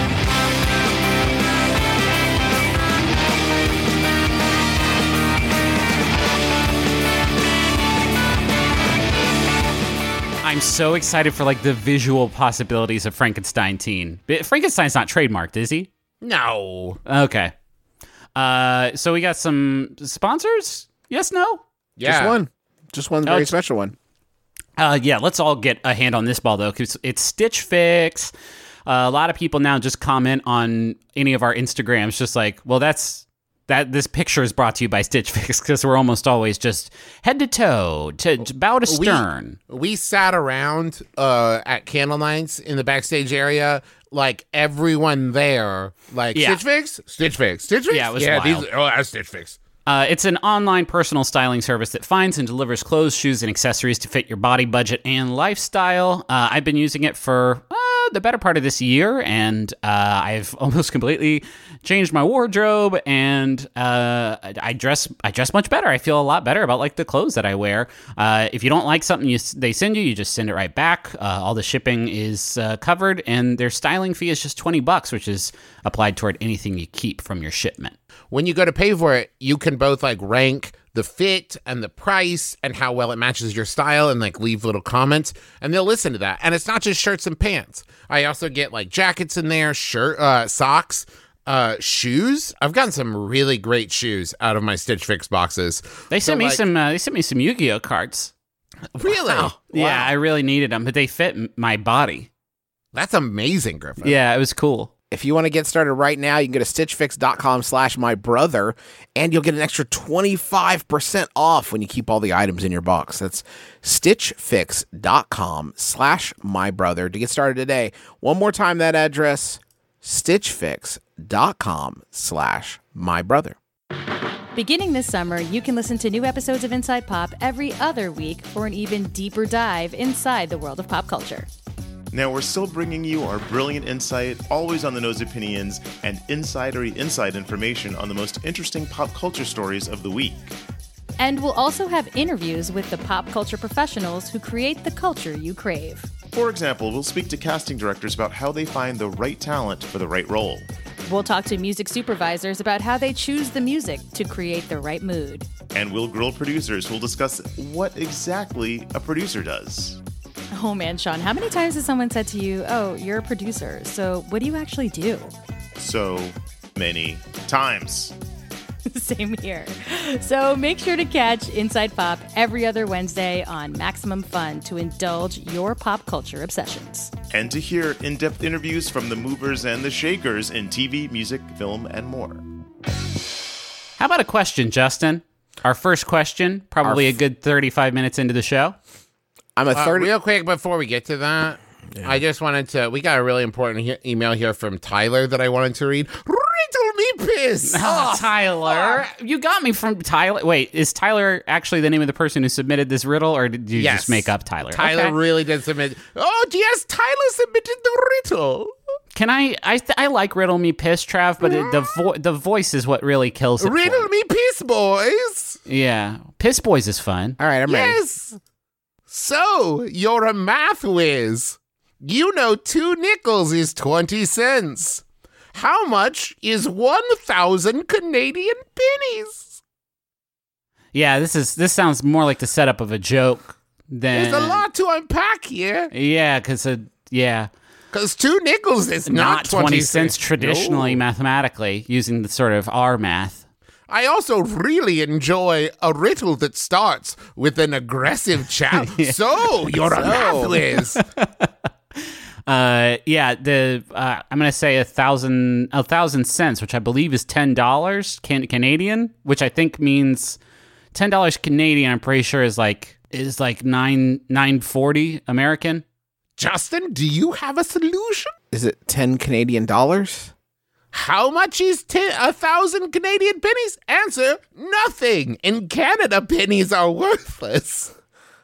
I'm so excited for like the visual possibilities of Frankenstein Teen. But Frankenstein's not trademarked, is he? No. Okay. Uh, so we got some sponsors? Yes, no? Yeah. Just one. Just one Oh, very it's- special one. Uh, yeah, let's all get a hand on this ball, though, because it's Stitch Fix. Uh, a lot of people now just comment on any of our Instagrams, just like, well, that's that. This picture is brought to you by Stitch Fix, because we're almost always just head to toe, to, to bow to We- stern. We sat around uh, at candle nights in the backstage area, like everyone there, like Yeah. Stitch Fix, Stitch Fix, Stitch Fix. Yeah, it was yeah, wild. these. Oh, that's Stitch Fix. Uh, it's an online personal styling service that finds and delivers clothes, shoes, and accessories to fit your body, budget, and lifestyle. Uh, I've been using it for uh, the better part of this year, and uh, I've almost completely changed my wardrobe, and uh, I I dress I dress much better. I feel a lot better about like the clothes that I wear. Uh, if you don't like something you, s- they send you, you just send it right back. Uh, all the shipping is uh, covered, and their styling fee is just twenty bucks, which is applied toward anything you keep from your shipment. When you go to pay for it, you can both like rank the fit and the price and how well it matches your style and like leave little comments and they'll listen to that. And it's not just shirts and pants. I also get like jackets in there, shirt, uh, socks, uh, shoes. I've gotten some really great shoes out of my Stitch Fix boxes. They So, sent me like- some. Uh, they sent me some Yu-Gi-Oh cards. Really? Yeah, I really needed them, but they fit m- my body. That's amazing, Griffin. Yeah, it was cool. If you want to get started right now, you can go to stitchfix.com slash my brother, and you'll get an extra twenty-five percent off when you keep all the items in your box. That's stitchfix.com slash my brother to get started today. One more time, that address, stitchfix.com slash my brother. Beginning this summer, you can listen to new episodes of Inside Pop every other week for an even deeper dive inside the world of pop culture. Now, we're still bringing you our brilliant insight, always on the nose opinions, and insidery inside information on the most interesting pop culture stories of the week. And we'll also have interviews with the pop culture professionals who create the culture you crave. For example, we'll speak to casting directors about how they find the right talent for the right role. We'll talk to music supervisors about how they choose the music to create the right mood. And we'll grill producers who'll discuss what exactly a producer does. Oh man, Sean, how many times has someone said to you, oh, you're a producer, so what do you actually do? So many times. Same here. So make sure to catch Inside Pop every other Wednesday on Maximum Fun to indulge your pop culture obsessions. And to hear in-depth interviews from the movers and the shakers in T V, music, film, and more. How about a question, Justin? Our first question, probably Our f- a good thirty-five minutes into the show. I'm a Uh, thirty. real quick before we get to that, I just wanted to. We got a really important he- email here from Tyler that I wanted to read. Riddle me piss. Oh, Tyler. You got me from Tyler. Wait, is Tyler actually the name of the person who submitted this riddle, or did you Yes. just make up Tyler? Tyler Okay. really did submit. Oh, yes, Tyler submitted the riddle. Can I, I I like Riddle Me Piss, Trav, but it, the vo- the voice is what really kills it. for Riddle me. me piss, boys. Yeah. Piss Boys is fun. All right, I'm ready. Yes. So, you're a math whiz. You know two nickels is twenty cents. How much is one thousand Canadian pennies? Yeah, this is this sounds more like the setup of a joke than. There's a lot to unpack here. Yeah, because yeah, Because two nickels is not, not twenty, twenty cents traditionally, No. mathematically, using the sort of R math. I also really enjoy a riddle that starts with an aggressive chat. So, you're a math whiz. Uh, yeah, the uh, I'm gonna say a thousand a thousand cents, which I believe is ten dollars can Canadian, which I think means ten dollars Canadian. I'm pretty sure is like is like nine nine forty American. Justin, do you have a solution? Is it ten Canadian dollars? How much is ten, a thousand Canadian pennies? Answer, nothing. In Canada, pennies are worthless.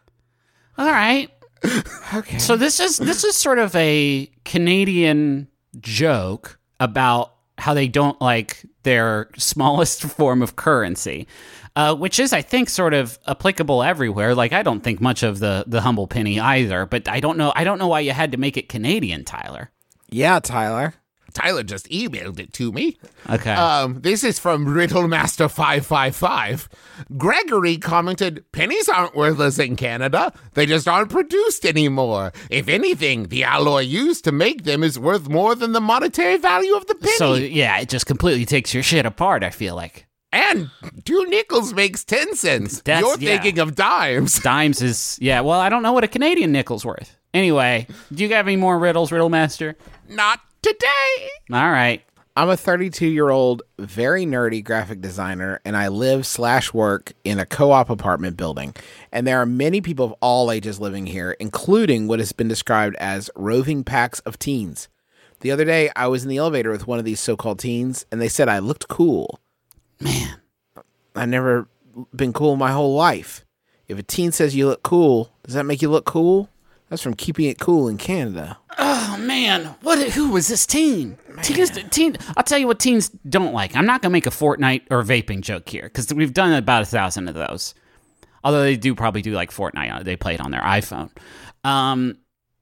All right. Okay. So this is this is sort of a Canadian joke about how they don't like their smallest form of currency, uh, which is, I think, sort of applicable everywhere. Like, I don't think much of the the humble penny either, but I don't know. I don't know why you had to make it Canadian, Tyler. Yeah, Tyler. Tyler just emailed it to me. Okay. Um, this is from Riddlemaster five five five. Gregory commented, pennies aren't worthless in Canada. They just aren't produced anymore. If anything, the alloy used to make them is worth more than the monetary value of the penny. so yeah, it just completely takes your shit apart, I feel like. and two nickels makes ten cents. That's- You're yeah. thinking of dimes. Dimes is, yeah, well, I don't know what a Canadian nickel's worth. Anyway, do you have any more riddles, Riddle Master? Not today. All right. I'm a thirty-two-year-old, very nerdy graphic designer, and I live slash work in a co-op apartment building. And there are many people of all ages living here, including what has been described as roving packs of teens. The other day, I was in the elevator with one of these so-called teens, and they said I looked cool. Man. I've never been cool my whole life. If a teen says you look cool, does that make you look cool? That's from Keeping It Cool in Canada. Oh man, what? Who was this teen? Teens, teen. I'll tell you what teens don't like. I'm not gonna make a Fortnite or vaping joke here because we've done about a thousand of those. Although they do probably do like Fortnite. They play it on their iPhone. Um,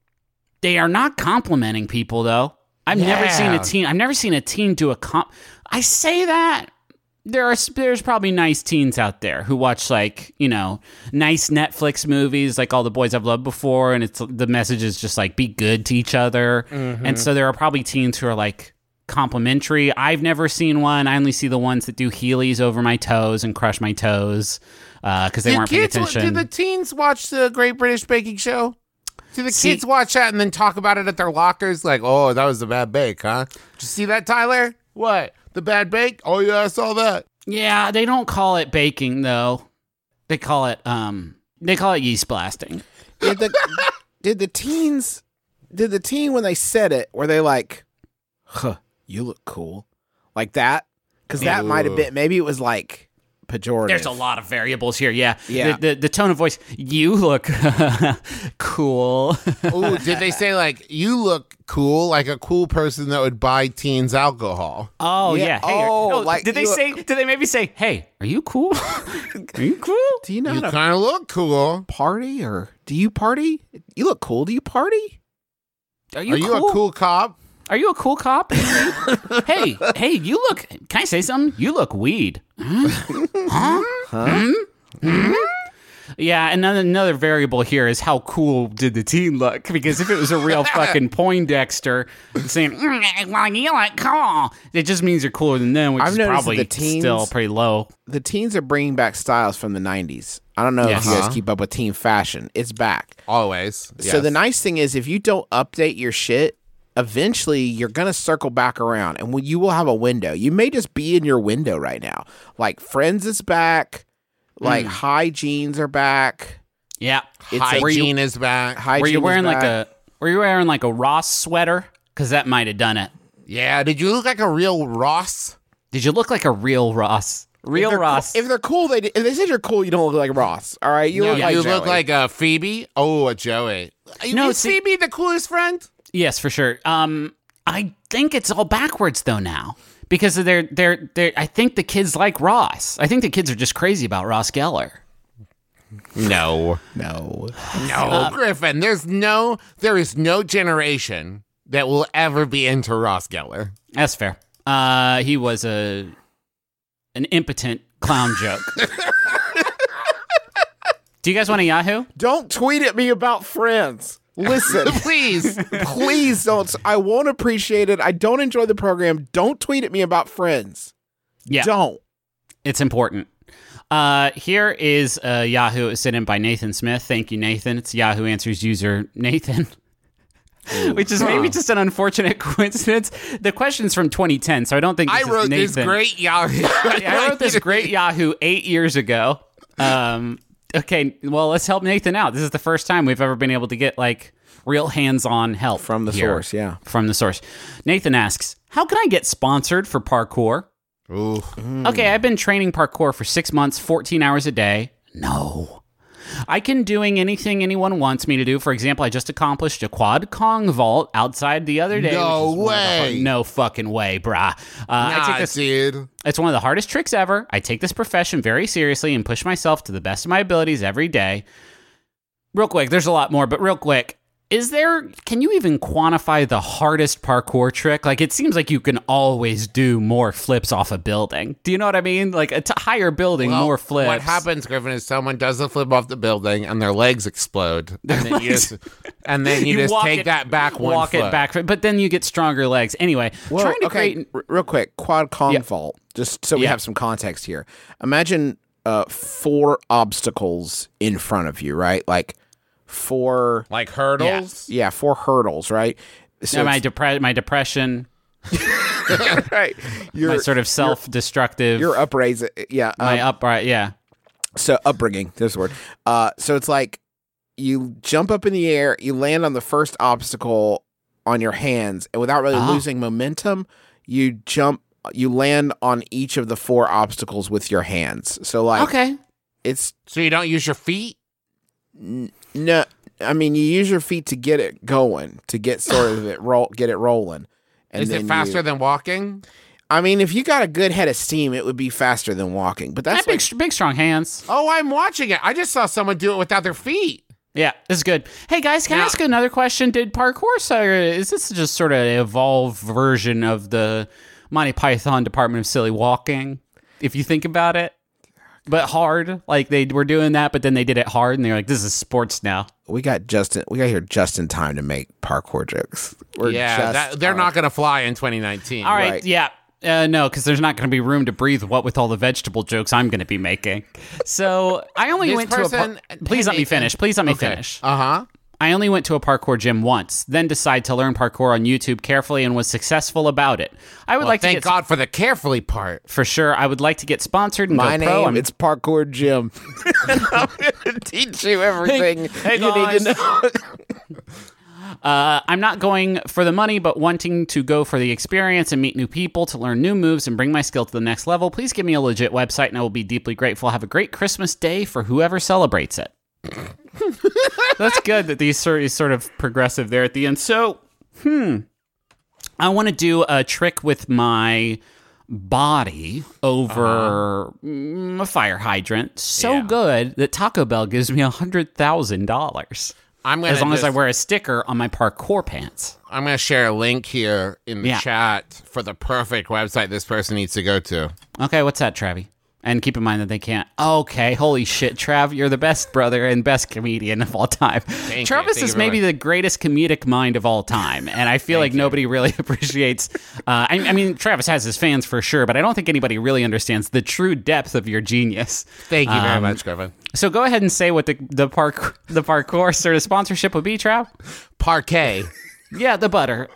they are not complimenting people though. I've never Yeah. seen a teen. I've never seen a teen do a comp. I say that. There are there's probably nice teens out there who watch like, you know, nice Netflix movies like All the Boys I've Loved Before, and it's the message is just like be good to each other. And so there are probably teens who are like complimentary. I've never seen one. I only see the ones that do Heelys over my toes and crush my toes because they Did weren't paying kids, attention. Did the teens watch the Great British Baking Show? Do the See- kids watch that and then talk about it at their lockers? Like, oh, that was the bad bake, huh? Did you see that, Tyler? What? The bad bake? Oh, yeah, I saw that. Yeah, they don't call it baking though. They call it um they call it yeast blasting. Did the did the teens did the teen when they said it were they like, huh, you look cool, like that? Because that might have been, maybe it was like pejorative. There's a lot of variables here. Yeah. Yeah. The, the, the tone of voice. You look cool. Ooh, did they say, like, you look cool, like a cool person that would buy teens alcohol? Oh Yeah. yeah. Hey, are- Oh, no, like did they you- say? Did they maybe say, "Hey, are you cool? Are you cool? Do you know You how to kind of look cool. party, or do you party? You look cool. Do you party? Are you, Are you cool? a cool cop? Are you a cool cop? hey, hey, you look. Can I say something? You look weed. Huh? huh? Hmm? Hmm? Yeah, and then another variable here is how cool did the teen look? Because if it was a real fucking Poindexter saying, mm, well, you look cool, it just means you're cooler than them, which I've is noticed probably that the teens- still pretty low. The teens are bringing back styles from the nineties. I don't know Yes. if you guys Uh-huh. keep up with teen fashion. It's back. Always. So yes. the nice thing is if you don't update your shit, eventually you're going to circle back around and when you will have a window. You may just be in your window right now. Like Friends is back. Like Mm. high jeans are back. Yeah. It's a- hygiene is back. High Were you jeans wearing like back. a were you wearing like a Ross sweater? Because that might have done it. Yeah. Did you look like a real Ross? Did you look like a real Ross? Real If they're Ross. cool- if they're cool, they if they said you're cool, you don't look like Ross. All right, you No, look like you Joey. look like a Phoebe. Oh, a Joey. No, is see- Phoebe the coolest friend? Yes, for sure. Um, I think it's all backwards though now because they're they're they're. I think the kids like Ross. I think the kids are just crazy about Ross Geller. No. no. No, Griffin. There's no. There is no generation that will ever be into Ross Geller. That's fair. Uh, he was a an impotent clown joke. Do you guys want a Yahoo? Don't tweet at me about Friends. Listen, Please. please don't. I won't appreciate it. I don't enjoy the program. Don't tweet at me about Friends. Yeah, Don't. it's important. Uh, here is a Yahoo sent in by Nathan Smith. Thank you, Nathan. It's Yahoo Answers user Nathan. Which is maybe just an unfortunate coincidence. The question's from twenty ten, so I don't think this I wrote is this Nathan. great Yahoo. I wrote this great Yahoo eight years ago. Um, okay, well, let's help Nathan out. This is the first time we've ever been able to get like real hands-on help From the here. source, yeah. From the source. Nathan asks, "How can I get sponsored for parkour?" Ooh. Okay, I've been training parkour for six months, fourteen hours a day. No. I can doing anything anyone wants me to do. For example, I just accomplished a quad Kong vault outside the other day. No which is one of the way. har- no fucking way, brah. Uh, I Nah, take this, dude. it's one of the hardest tricks ever. I take this profession very seriously and push myself to the best of my abilities every day. Real quick, there's a lot more, but real quick. Is there, can you even quantify the hardest parkour trick? Like, it seems like you can always do more flips off a building. Do you know what I mean? Like, a t- higher building, Well, more flips. What happens, Griffin, is someone does a flip off the building and their legs explode, and then you just, and then you just walk take it- that back one Walk foot. it back, but then you get stronger legs. Anyway, Well, trying to okay, create. r- real quick, quad Kong Yeah. vault, just so we Yeah. have some context here. Imagine uh, four obstacles in front of you, right? Like four, Like hurdles. yeah, four hurdles, right? So No, my, it's- depre- my depression, right, your my sort of self-destructive, your upraise, yeah, my um, upright, yeah. so upbringing. There's the word. Uh, so it's like you jump up in the air, you land on the first obstacle on your hands, and without really Oh. losing momentum, you jump, you land on each of the four obstacles with your hands. So like, Okay. it's So you don't use your feet. no. I mean, you use your feet to get it going, to get sort of it roll, get it rolling. And Is then it faster you- than walking? I mean, if you got a good head of steam, it would be faster than walking. But I that's have like, big, big, strong hands. Oh, I'm watching it. I just saw someone do it without their feet. Yeah, this is good. Hey guys, can I Now- ask another question? Did parkour, so is this just sort of an evolved version of the Monty Python Department of Silly Walking? If you think about it, but hard. Like they were doing that, but then they did it hard, and they're like, "This is sports now." we got Justin. We got here just in time to make parkour jokes. We're yeah, just that, they're on- not going to fly in twenty nineteen. All right, Right. yeah. Uh, no, because there's not going to be room to breathe. What with all the vegetable jokes I'm going to be making. So I only This went to a. person- Par- Please let me Nathan- finish. Please let me Okay. finish. Uh huh. I only went to a parkour gym once, then decided to learn parkour on YouTube carefully and was successul about it. I would Well, like to thank get God for the carefully part. for sure. I would like to get sponsored and My go pro. name, I'm- it's Parkour Jim. I'm going to teach you everything hey, you need to guys. know. Uh, I'm not going for the money, but wanting to go for the experience and meet new people to learn new moves and bring my skill to the next level. Please give me a legit website, and I will be deeply grateful. Have a great Christmas day for whoever celebrates it. That's good that these sort is sort of progressive there at the end. So, hmm, I want to do a trick with my body over mm, a fire hydrant. So Yeah. good that Taco Bell gives me a hundred thousand dollars. I'm gonna As long as I just- wear a sticker on my parkour pants. I'm going to share a link here in the Yeah. chat for the perfect website this person needs to go to. Okay, what's that, Travi? And keep in mind that they can't. Okay, holy shit, Trav, you're the best brother and best comedian of all time. Thank Travis you. Thank is you very maybe much. the greatest comedic mind of all time, and I feel like nobody really appreciates. Uh, I, I mean, Travis has his fans for sure, but I don't think anybody really understands the true depth of your genius. Thank you very Um, much, Griffin. So go ahead and say what the the park the parkour sort of sponsorship would be, Trav. Parquet. Yeah, the butter.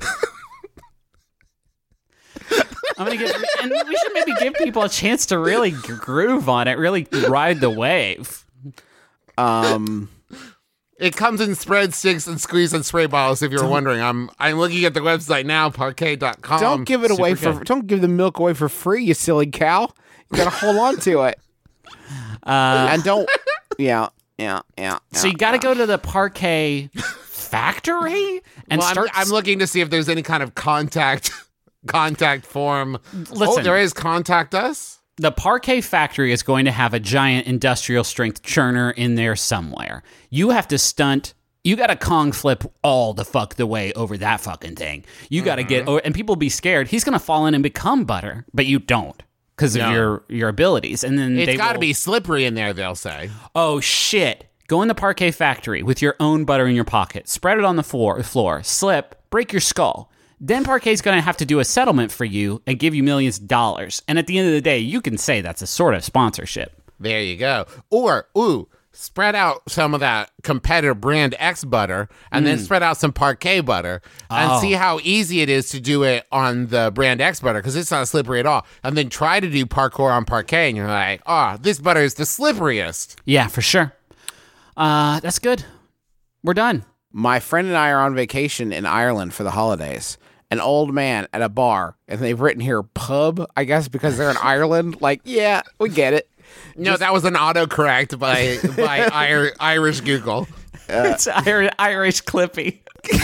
I'm gonna give, and we should maybe give people a chance to really groove on it, really ride the wave. Um, It comes in spread sticks and squeeze and spray bottles. If you're wondering, I'm I'm looking at the website now, parquet dot com. don't give it away super for. good. Don't give the milk away for free, you silly cow. You gotta hold on to it. Uh, And don't. Yeah, yeah, yeah. so you got to go to the parquet factory and Well, I'm, start. I'm looking to see if there's any kind of contact contact form. Listen. Oh, there is. Contact us. The parquet factory is going to have a giant industrial strength churner in there somewhere. You have to stunt. You got to Kong flip all the fuck the way over that fucking thing. You got to Mm-hmm. get, oh, and people be scared. He's going to fall in and become butter, but you don't because of No. your your abilities. And then It's they got to will- be slippery in there. They'll say. Oh shit! Go in the parquet factory with your own butter in your pocket. Spread it on the floor. Floor. Slip. Break your skull. Then Parquet's going to have to do a settlement for you and give you millions of dollars. And at the end of the day, you can say that's a sort of sponsorship. There you go. Or ooh, spread out some of that competitor brand X butter, and then spread out some Parquet butter, and Oh. see how easy it is to do it on the brand X butter because it's not slippery at all. And then try to do parkour on Parquet, and you're like, oh, this butter is the slipperiest. Yeah, for sure. Uh, that's good. We're done. My friend and I are on vacation in Ireland for the holidays. An old man at a bar, and they've written here pub, I guess, because they're in Ireland. Like, yeah, we get it. No, that was an autocorrect by by Ir- Irish Google. It's Ir- Irish Clippy.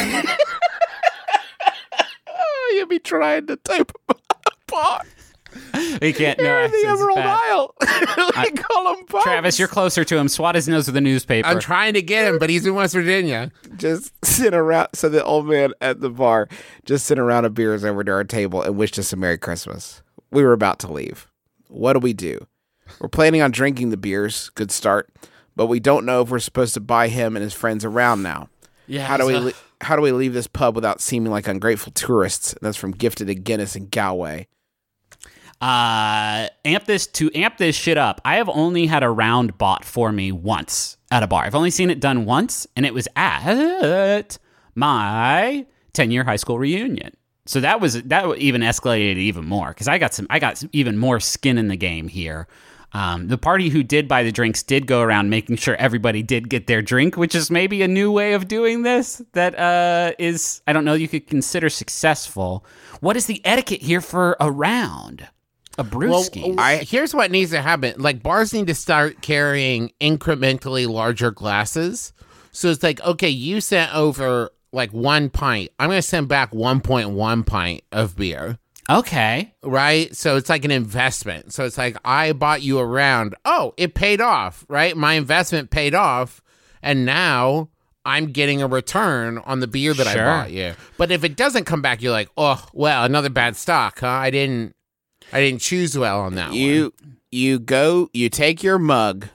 Oh, you'll be trying to type bar. He can't know You're in the accents. Emerald Bad. Isle. we call them pubs. Travis, you're closer to him. Swat his nose with a newspaper. I'm trying to get him, but he's in West Virginia. just sit around. So the old man at the bar just sit around of beers over to our table and wished us a Merry Christmas. We were about to leave. What do we do? We're planning on drinking the beers. Good start. But we don't know if we're supposed to buy him and his friends around now. yeah, How do we so- le- how do we leave this pub without seeming like ungrateful tourists? That's from Gifted and Guinness in Galway. Uh, amp this to amp this shit up. I have only had a round bought for me once at a bar. I've only seen it done once, and it was at my ten-year high school reunion. So that was that even escalated even more because I got some I got some even more skin in the game here. Um, the party who did buy the drinks did go around making sure everybody did get their drink, which is maybe a new way of doing this that uh, is, I don't know, you could consider successful. What is the etiquette here for a round? A brewski. I, here's what needs to happen. Like, bars need to start carrying incrementally larger glasses. So it's like, okay, you sent over like one pint. I'm going to send back one point one pint of beer. Okay. Right? So it's like an investment. So it's like, I bought you a round. Oh, it paid off, right? My investment paid off. And now I'm getting a return on the beer that Sure. I bought you. But if it doesn't come back, you're like, oh, well, another bad stock, huh? I didn't, I didn't choose well on that one. You you go you take your mug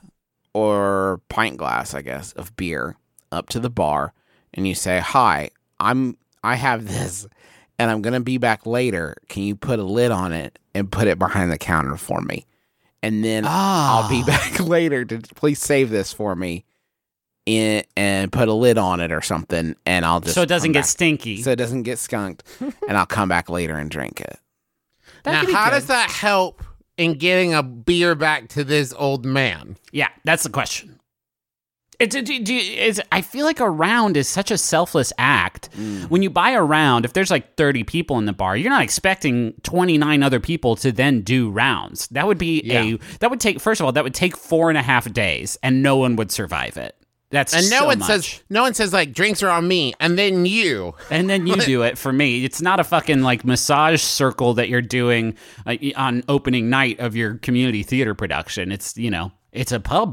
or pint glass, I guess, of beer up to the bar and you say, "Hi, I'm I have this and I'm going to be back later. Can you put a lid on it and put it behind the counter for me?" And then Ah. I'll be back later to please save this for me in, and put a lid on it or something and I'll just So it doesn't come get back. stinky. So it doesn't get skunked and I'll come back later and drink it. That Now, could be how good. does that help in getting a beer back to this old man? Yeah, that's the question. It's, it, do- do- it's, I feel like a round is such a selfless act. When you buy a round, if there's like thirty people in the bar, you're not expecting twenty-nine other people to then do rounds. That would be a, that would take, first of all, that would take four and a half days and no one would survive it. That's And no so one much. says, no one says like drinks are on me, and then you. And then you do it for me. It's not a fucking like massage circle that you're doing uh, on opening night of your community theater production. It's, you know, it's a pub.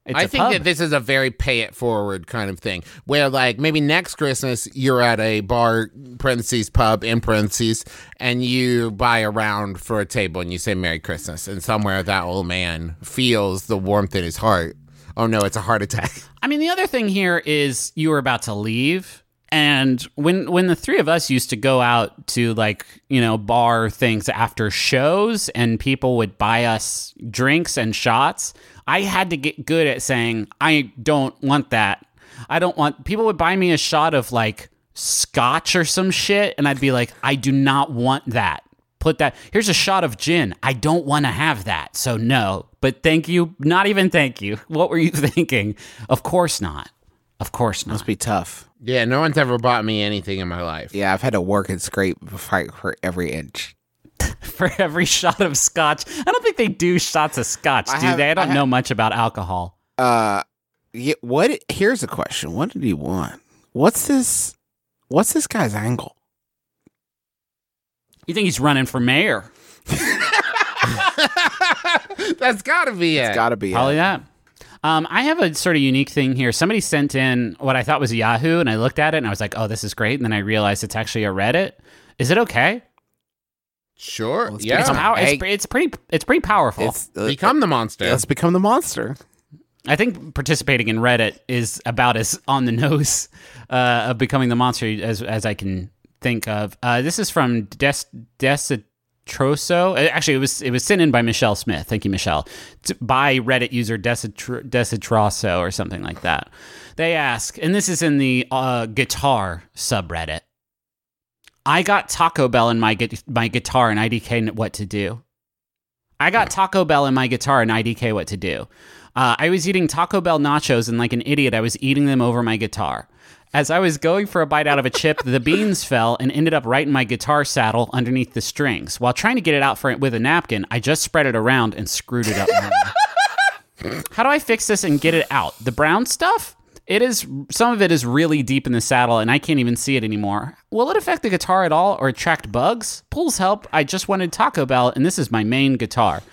It's I a think pub. that this is a very pay it forward kind of thing, where like maybe next Christmas you're at a bar, parentheses, pub, in parentheses, and you buy a round for a table and you say Merry Christmas, and somewhere that old man feels the warmth in his heart. Oh no, it's a heart attack. I mean, the other thing here is you were about to leave. And when when the three of us used to go out to like, you know, bar things after shows and people would buy us drinks and shots, I had to get good at saying, I don't want that. I don't want, people would buy me a shot of like scotch or some shit. And I'd be like, I do not want that. Put that, here's a shot of gin. I don't want to have that. So no, but thank you. Not even thank you. What were you thinking? Of course not. Of course not. Must be tough. Yeah, no one's ever bought me anything in my life. Yeah, I've had to work and scrape fight for every inch. For every shot of scotch. I don't think they do shots of scotch, I do have- they? I don't I have- know much about alcohol. Uh, yeah, what? Here's a question. What did he want? What's this? What's this guy's angle? You think he's running for mayor? That's gotta be it. It's got to be. Probably it. that. Um, I have a sort of unique thing here. Somebody sent in what I thought was a Yahoo, and I looked at it, and I was like, oh, this is great. And then I realized it's actually a Reddit. Is it okay? Sure. Let's yeah. It's, pow- Hey. it's, pre- it's pretty It's pretty powerful. It's uh, Become the monster. let's become the monster. I think participating in Reddit is about as on the nose uh, of becoming the monster as as I can think of. Uh, this is from Des Desitroso. Uh, Actually, it was it was sent in by Michelle Smith. Thank you, Michelle. T- by Reddit user Desitr- Desitroso or something like that. They ask, and this is in the uh, guitar subreddit. I got Taco Bell in my gu- my guitar, and I D K what to do. I got Taco Bell in my guitar, and I D K what to do. Uh, I was eating Taco Bell nachos, and like an idiot, I was eating them over my guitar. As I was going for a bite out of a chip, the beans fell and ended up right in my guitar saddle underneath the strings. While trying to get it out for it with a napkin, I just spread it around and screwed it up. How do I fix this and get it out? The brown stuff? It is, some of it is really deep in the saddle, and I can't even see it anymore. Will it affect the guitar at all or attract bugs? Pulls help. I just wanted Taco Bell, and this is my main guitar.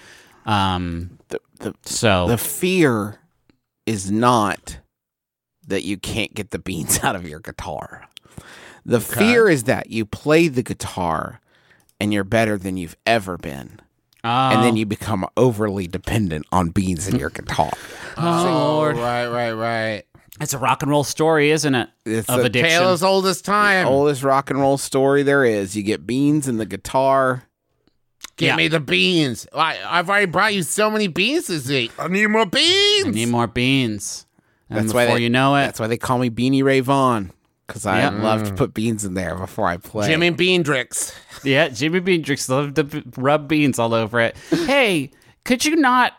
Um, The the so the fear is not that you can't get the beans out of your guitar. The fear is that you play the guitar and you're better than you've ever been. And then you become overly dependent on beans in your guitar. oh, Lord. Right, right, right. It's a rock and roll story, isn't it? It's of a addiction. Tale as old as time. Oldest rock and roll story there is. You get beans in the guitar. Give Yeah. me the beans. I, I've already brought you so many beans this week. I need more beans. I need more beans. And That's before why they, you know it, That's why they call me Beanie Ray Vaughan. Because I Yep. love to put beans in there before I play. Jimmy Beandrix. yeah, Jimmy Beandrix loved to b- rub beans all over it. Hey, could you not?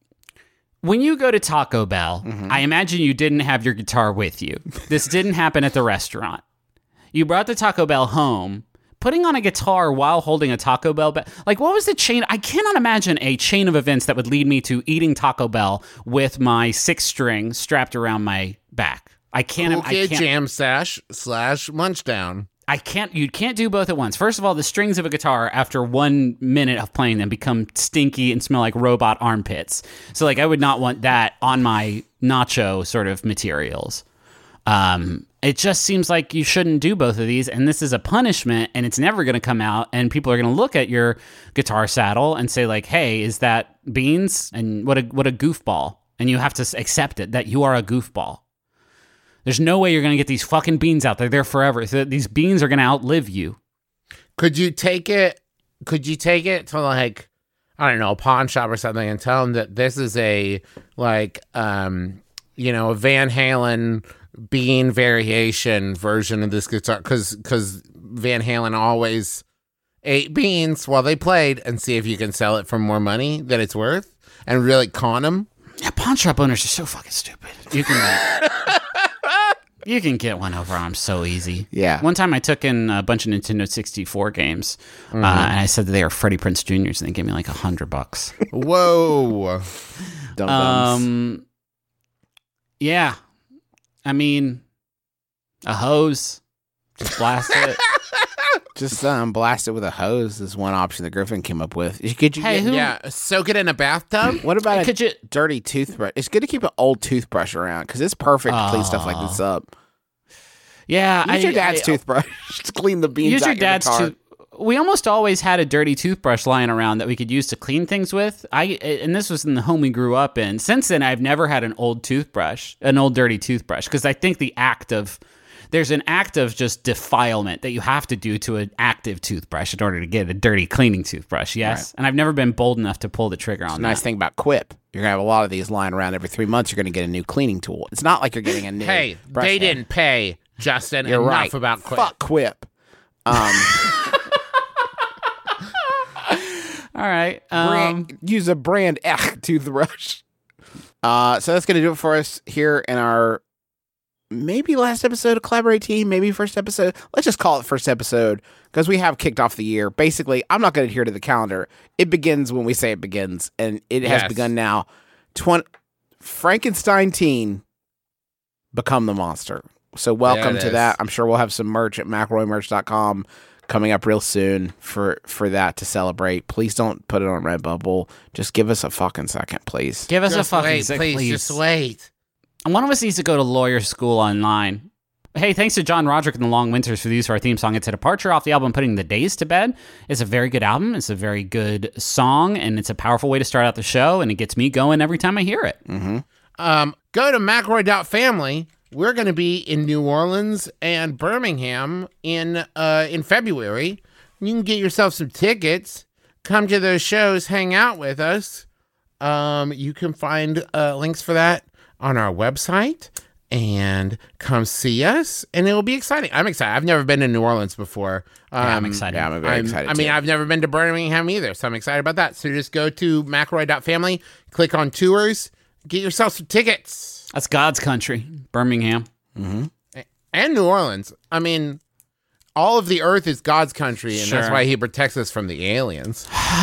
When you go to Taco Bell, Mm-hmm. I imagine you didn't have your guitar with you. This didn't happen at the restaurant. You brought the Taco Bell home. Putting on a guitar while holding a Taco Bell, ba- like what was the chain? I cannot imagine a chain of events that would lead me to eating Taco Bell with my six string strapped around my back. I can't. Cool I Kid can't. Jam Sash slash Munchdown. I can't. You can't do both at once. First of all, the strings of a guitar after one minute of playing them become stinky and smell like robot armpits. So, like, I would not want that on my nacho sort of materials. Um, it just seems like you shouldn't do both of these, and this is a punishment, and it's never going to come out, and people are going to look at your guitar saddle and say, like, "Hey, is that beans?" And what a what a goofball! And you have to accept it that you are a goofball. There's no way you're going to get these fucking beans out. They're there forever. So these beans are going to outlive you. Could you take it? Could you take it to like, I don't know, a pawn shop or something, and tell them that this is a like, um, you know, a Van Halen bean variation version of this guitar? Because because Van Halen always ate beans while they played, and see if you can sell it for more money than it's worth, and really con them. Yeah, pawn shop owners are so fucking stupid. You can you can get one over on them so easy. Yeah. One time I took in a bunch of Nintendo sixty-four games, uh, and I said that they were Freddie Prinze Juniors, and they gave me like a hundred bucks. Whoa. Dum-dums. Um, yeah. I mean, a hose. Just blast it. Just um, blast it with a hose is one option that Griffin came up with. Could you Hey, get, who- Yeah, soak it in a bathtub. what about a Could you- dirty toothbrush? It's good to keep an old toothbrush around because it's perfect to clean stuff like this up. Yeah, Use I, your dad's I- toothbrush to clean the beans Use out your your dad's guitar. tooth. We almost always had a dirty toothbrush lying around that we could use to clean things with. I and this was in the home we grew up in. Since then, I've never had an old toothbrush, an old dirty toothbrush, because I think the act of there's an act of just defilement that you have to do to an active toothbrush in order to get a dirty cleaning toothbrush. Yes, and I've never been bold enough to pull the trigger on The nice that. thing about Quip, you're gonna have a lot of these lying around every three months. You're gonna get a new cleaning tool. It's not like you're getting a new. Hey, brush they head. didn't pay Justin You're enough right. about Quip. Fuck Quip. Um, All right, um, brand, use a brand Ech toothbrush. Uh, so that's gonna do it for us here in our maybe last episode of Collaborate Team, maybe first episode. Let's just call it first episode because we have kicked off the year. Basically, I'm not going to adhere to the calendar. It begins when we say it begins, and it has Yes. begun now. Twenty Frankenstein Teen, become the monster. So welcome it to is. that. I'm sure we'll have some merch at McElroy merch dot com coming up real soon for for that to celebrate. Please don't put it on Redbubble. Just give us a fucking second, please. give us Just a fucking wait, sec, please, please. just wait. One of us needs to go to lawyer school online. Hey, thanks to John Roderick and the Long Winters for the use of our theme song. It's a departure off the album Putting the Days to Bed. It's a very good album. It's a very good song, and it's a powerful way to start out the show, and it gets me going every time I hear it. Um, go to McElroy dot family. We're going to be in New Orleans and Birmingham in uh, in February. You can get yourself some tickets. Come to those shows. Hang out with us. Um, you can find uh, links for that on our website. And come see us, and it will be exciting. I'm excited. I've never been to New Orleans before. Um, Yeah, I'm excited. Yeah, I'm very I'm- excited. I mean, too. I've never been to Birmingham either, so I'm excited about that. So just go to McElroy dot family, click on tours, get yourself some tickets. That's God's country, Birmingham. And New Orleans. I mean, all of the earth is God's country, and that's Sure. why he protects us from the aliens.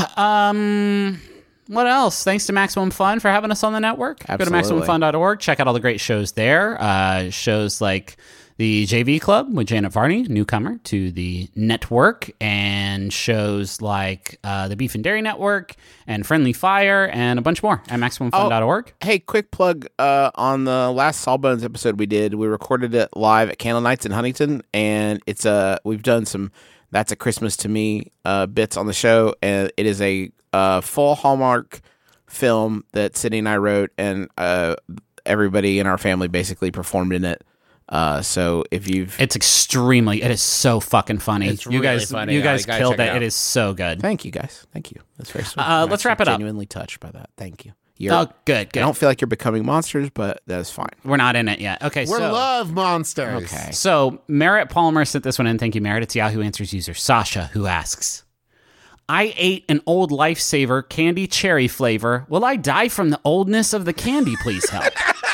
Um, what else? Thanks to Maximum Fun for having us on the network. Go to Absolutely. maximum fun dot org. Check out all the great shows there. Uh, shows like the J V Club with Janet Varney, newcomer to the network, and shows like uh, the Beef and Dairy Network and Friendly Fire and a bunch more at maximum fun dot org. Hey, quick plug uh, on the last Sawbones episode we did. We recorded it live at Candle Nights in Huntington, and it's a we've done some That's a Christmas to Me uh, bits on the show, and it is a uh, full Hallmark film that Sydney and I wrote, and uh, everybody in our family basically performed in it. Uh, so if you've It's extremely. It is so fucking funny. It's you really guys, funny. you Yeah, guys you gotta killed check it it. out. It is so good. thank you guys, thank you. That's very sweet. Uh, I'm let's actually wrap it up. Genuinely touched by that. Thank you. You're, Oh, good, good. I don't feel like you're becoming monsters, but that's fine. We're not in it yet. Okay, We're so love monsters. Okay. So Merritt Palmer sent this one in. Thank you, Merritt. It's Yahoo Answers user Sasha who asks, I ate an old Lifesaver candy cherry flavor. Will I die from the oldness of the candy? Please help.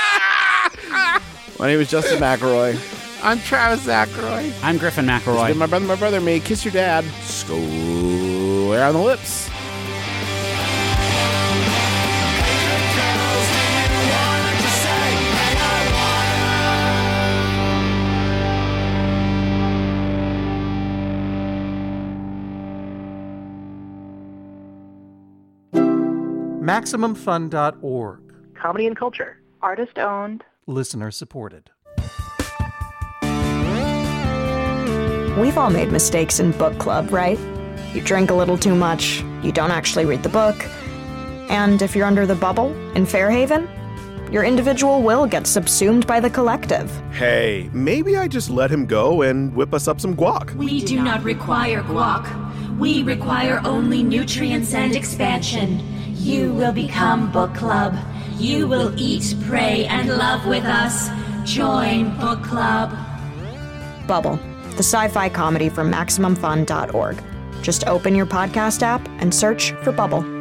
My name is Justin McElroy. I'm Travis Ackroyd. I'm Griffin It's been McElroy. my brother, my brother, me. Kiss your dad. Square on the lips. Maximum Fun dot org. Comedy and culture. Artist owned. Listener supported. We've all made mistakes in book club, right? You drink a little too much, you don't actually read the book, and if you're under the bubble in Fairhaven, your individual will get subsumed by the collective. Hey, maybe I just let him go and whip us up some guac. We do not require guac. We require only nutrients and expansion. You will become book club. You will eat, pray, and love with us. Join book club. Bubble, the sci-fi comedy from Maximum Fun dot org. Just open your podcast app and search for Bubble.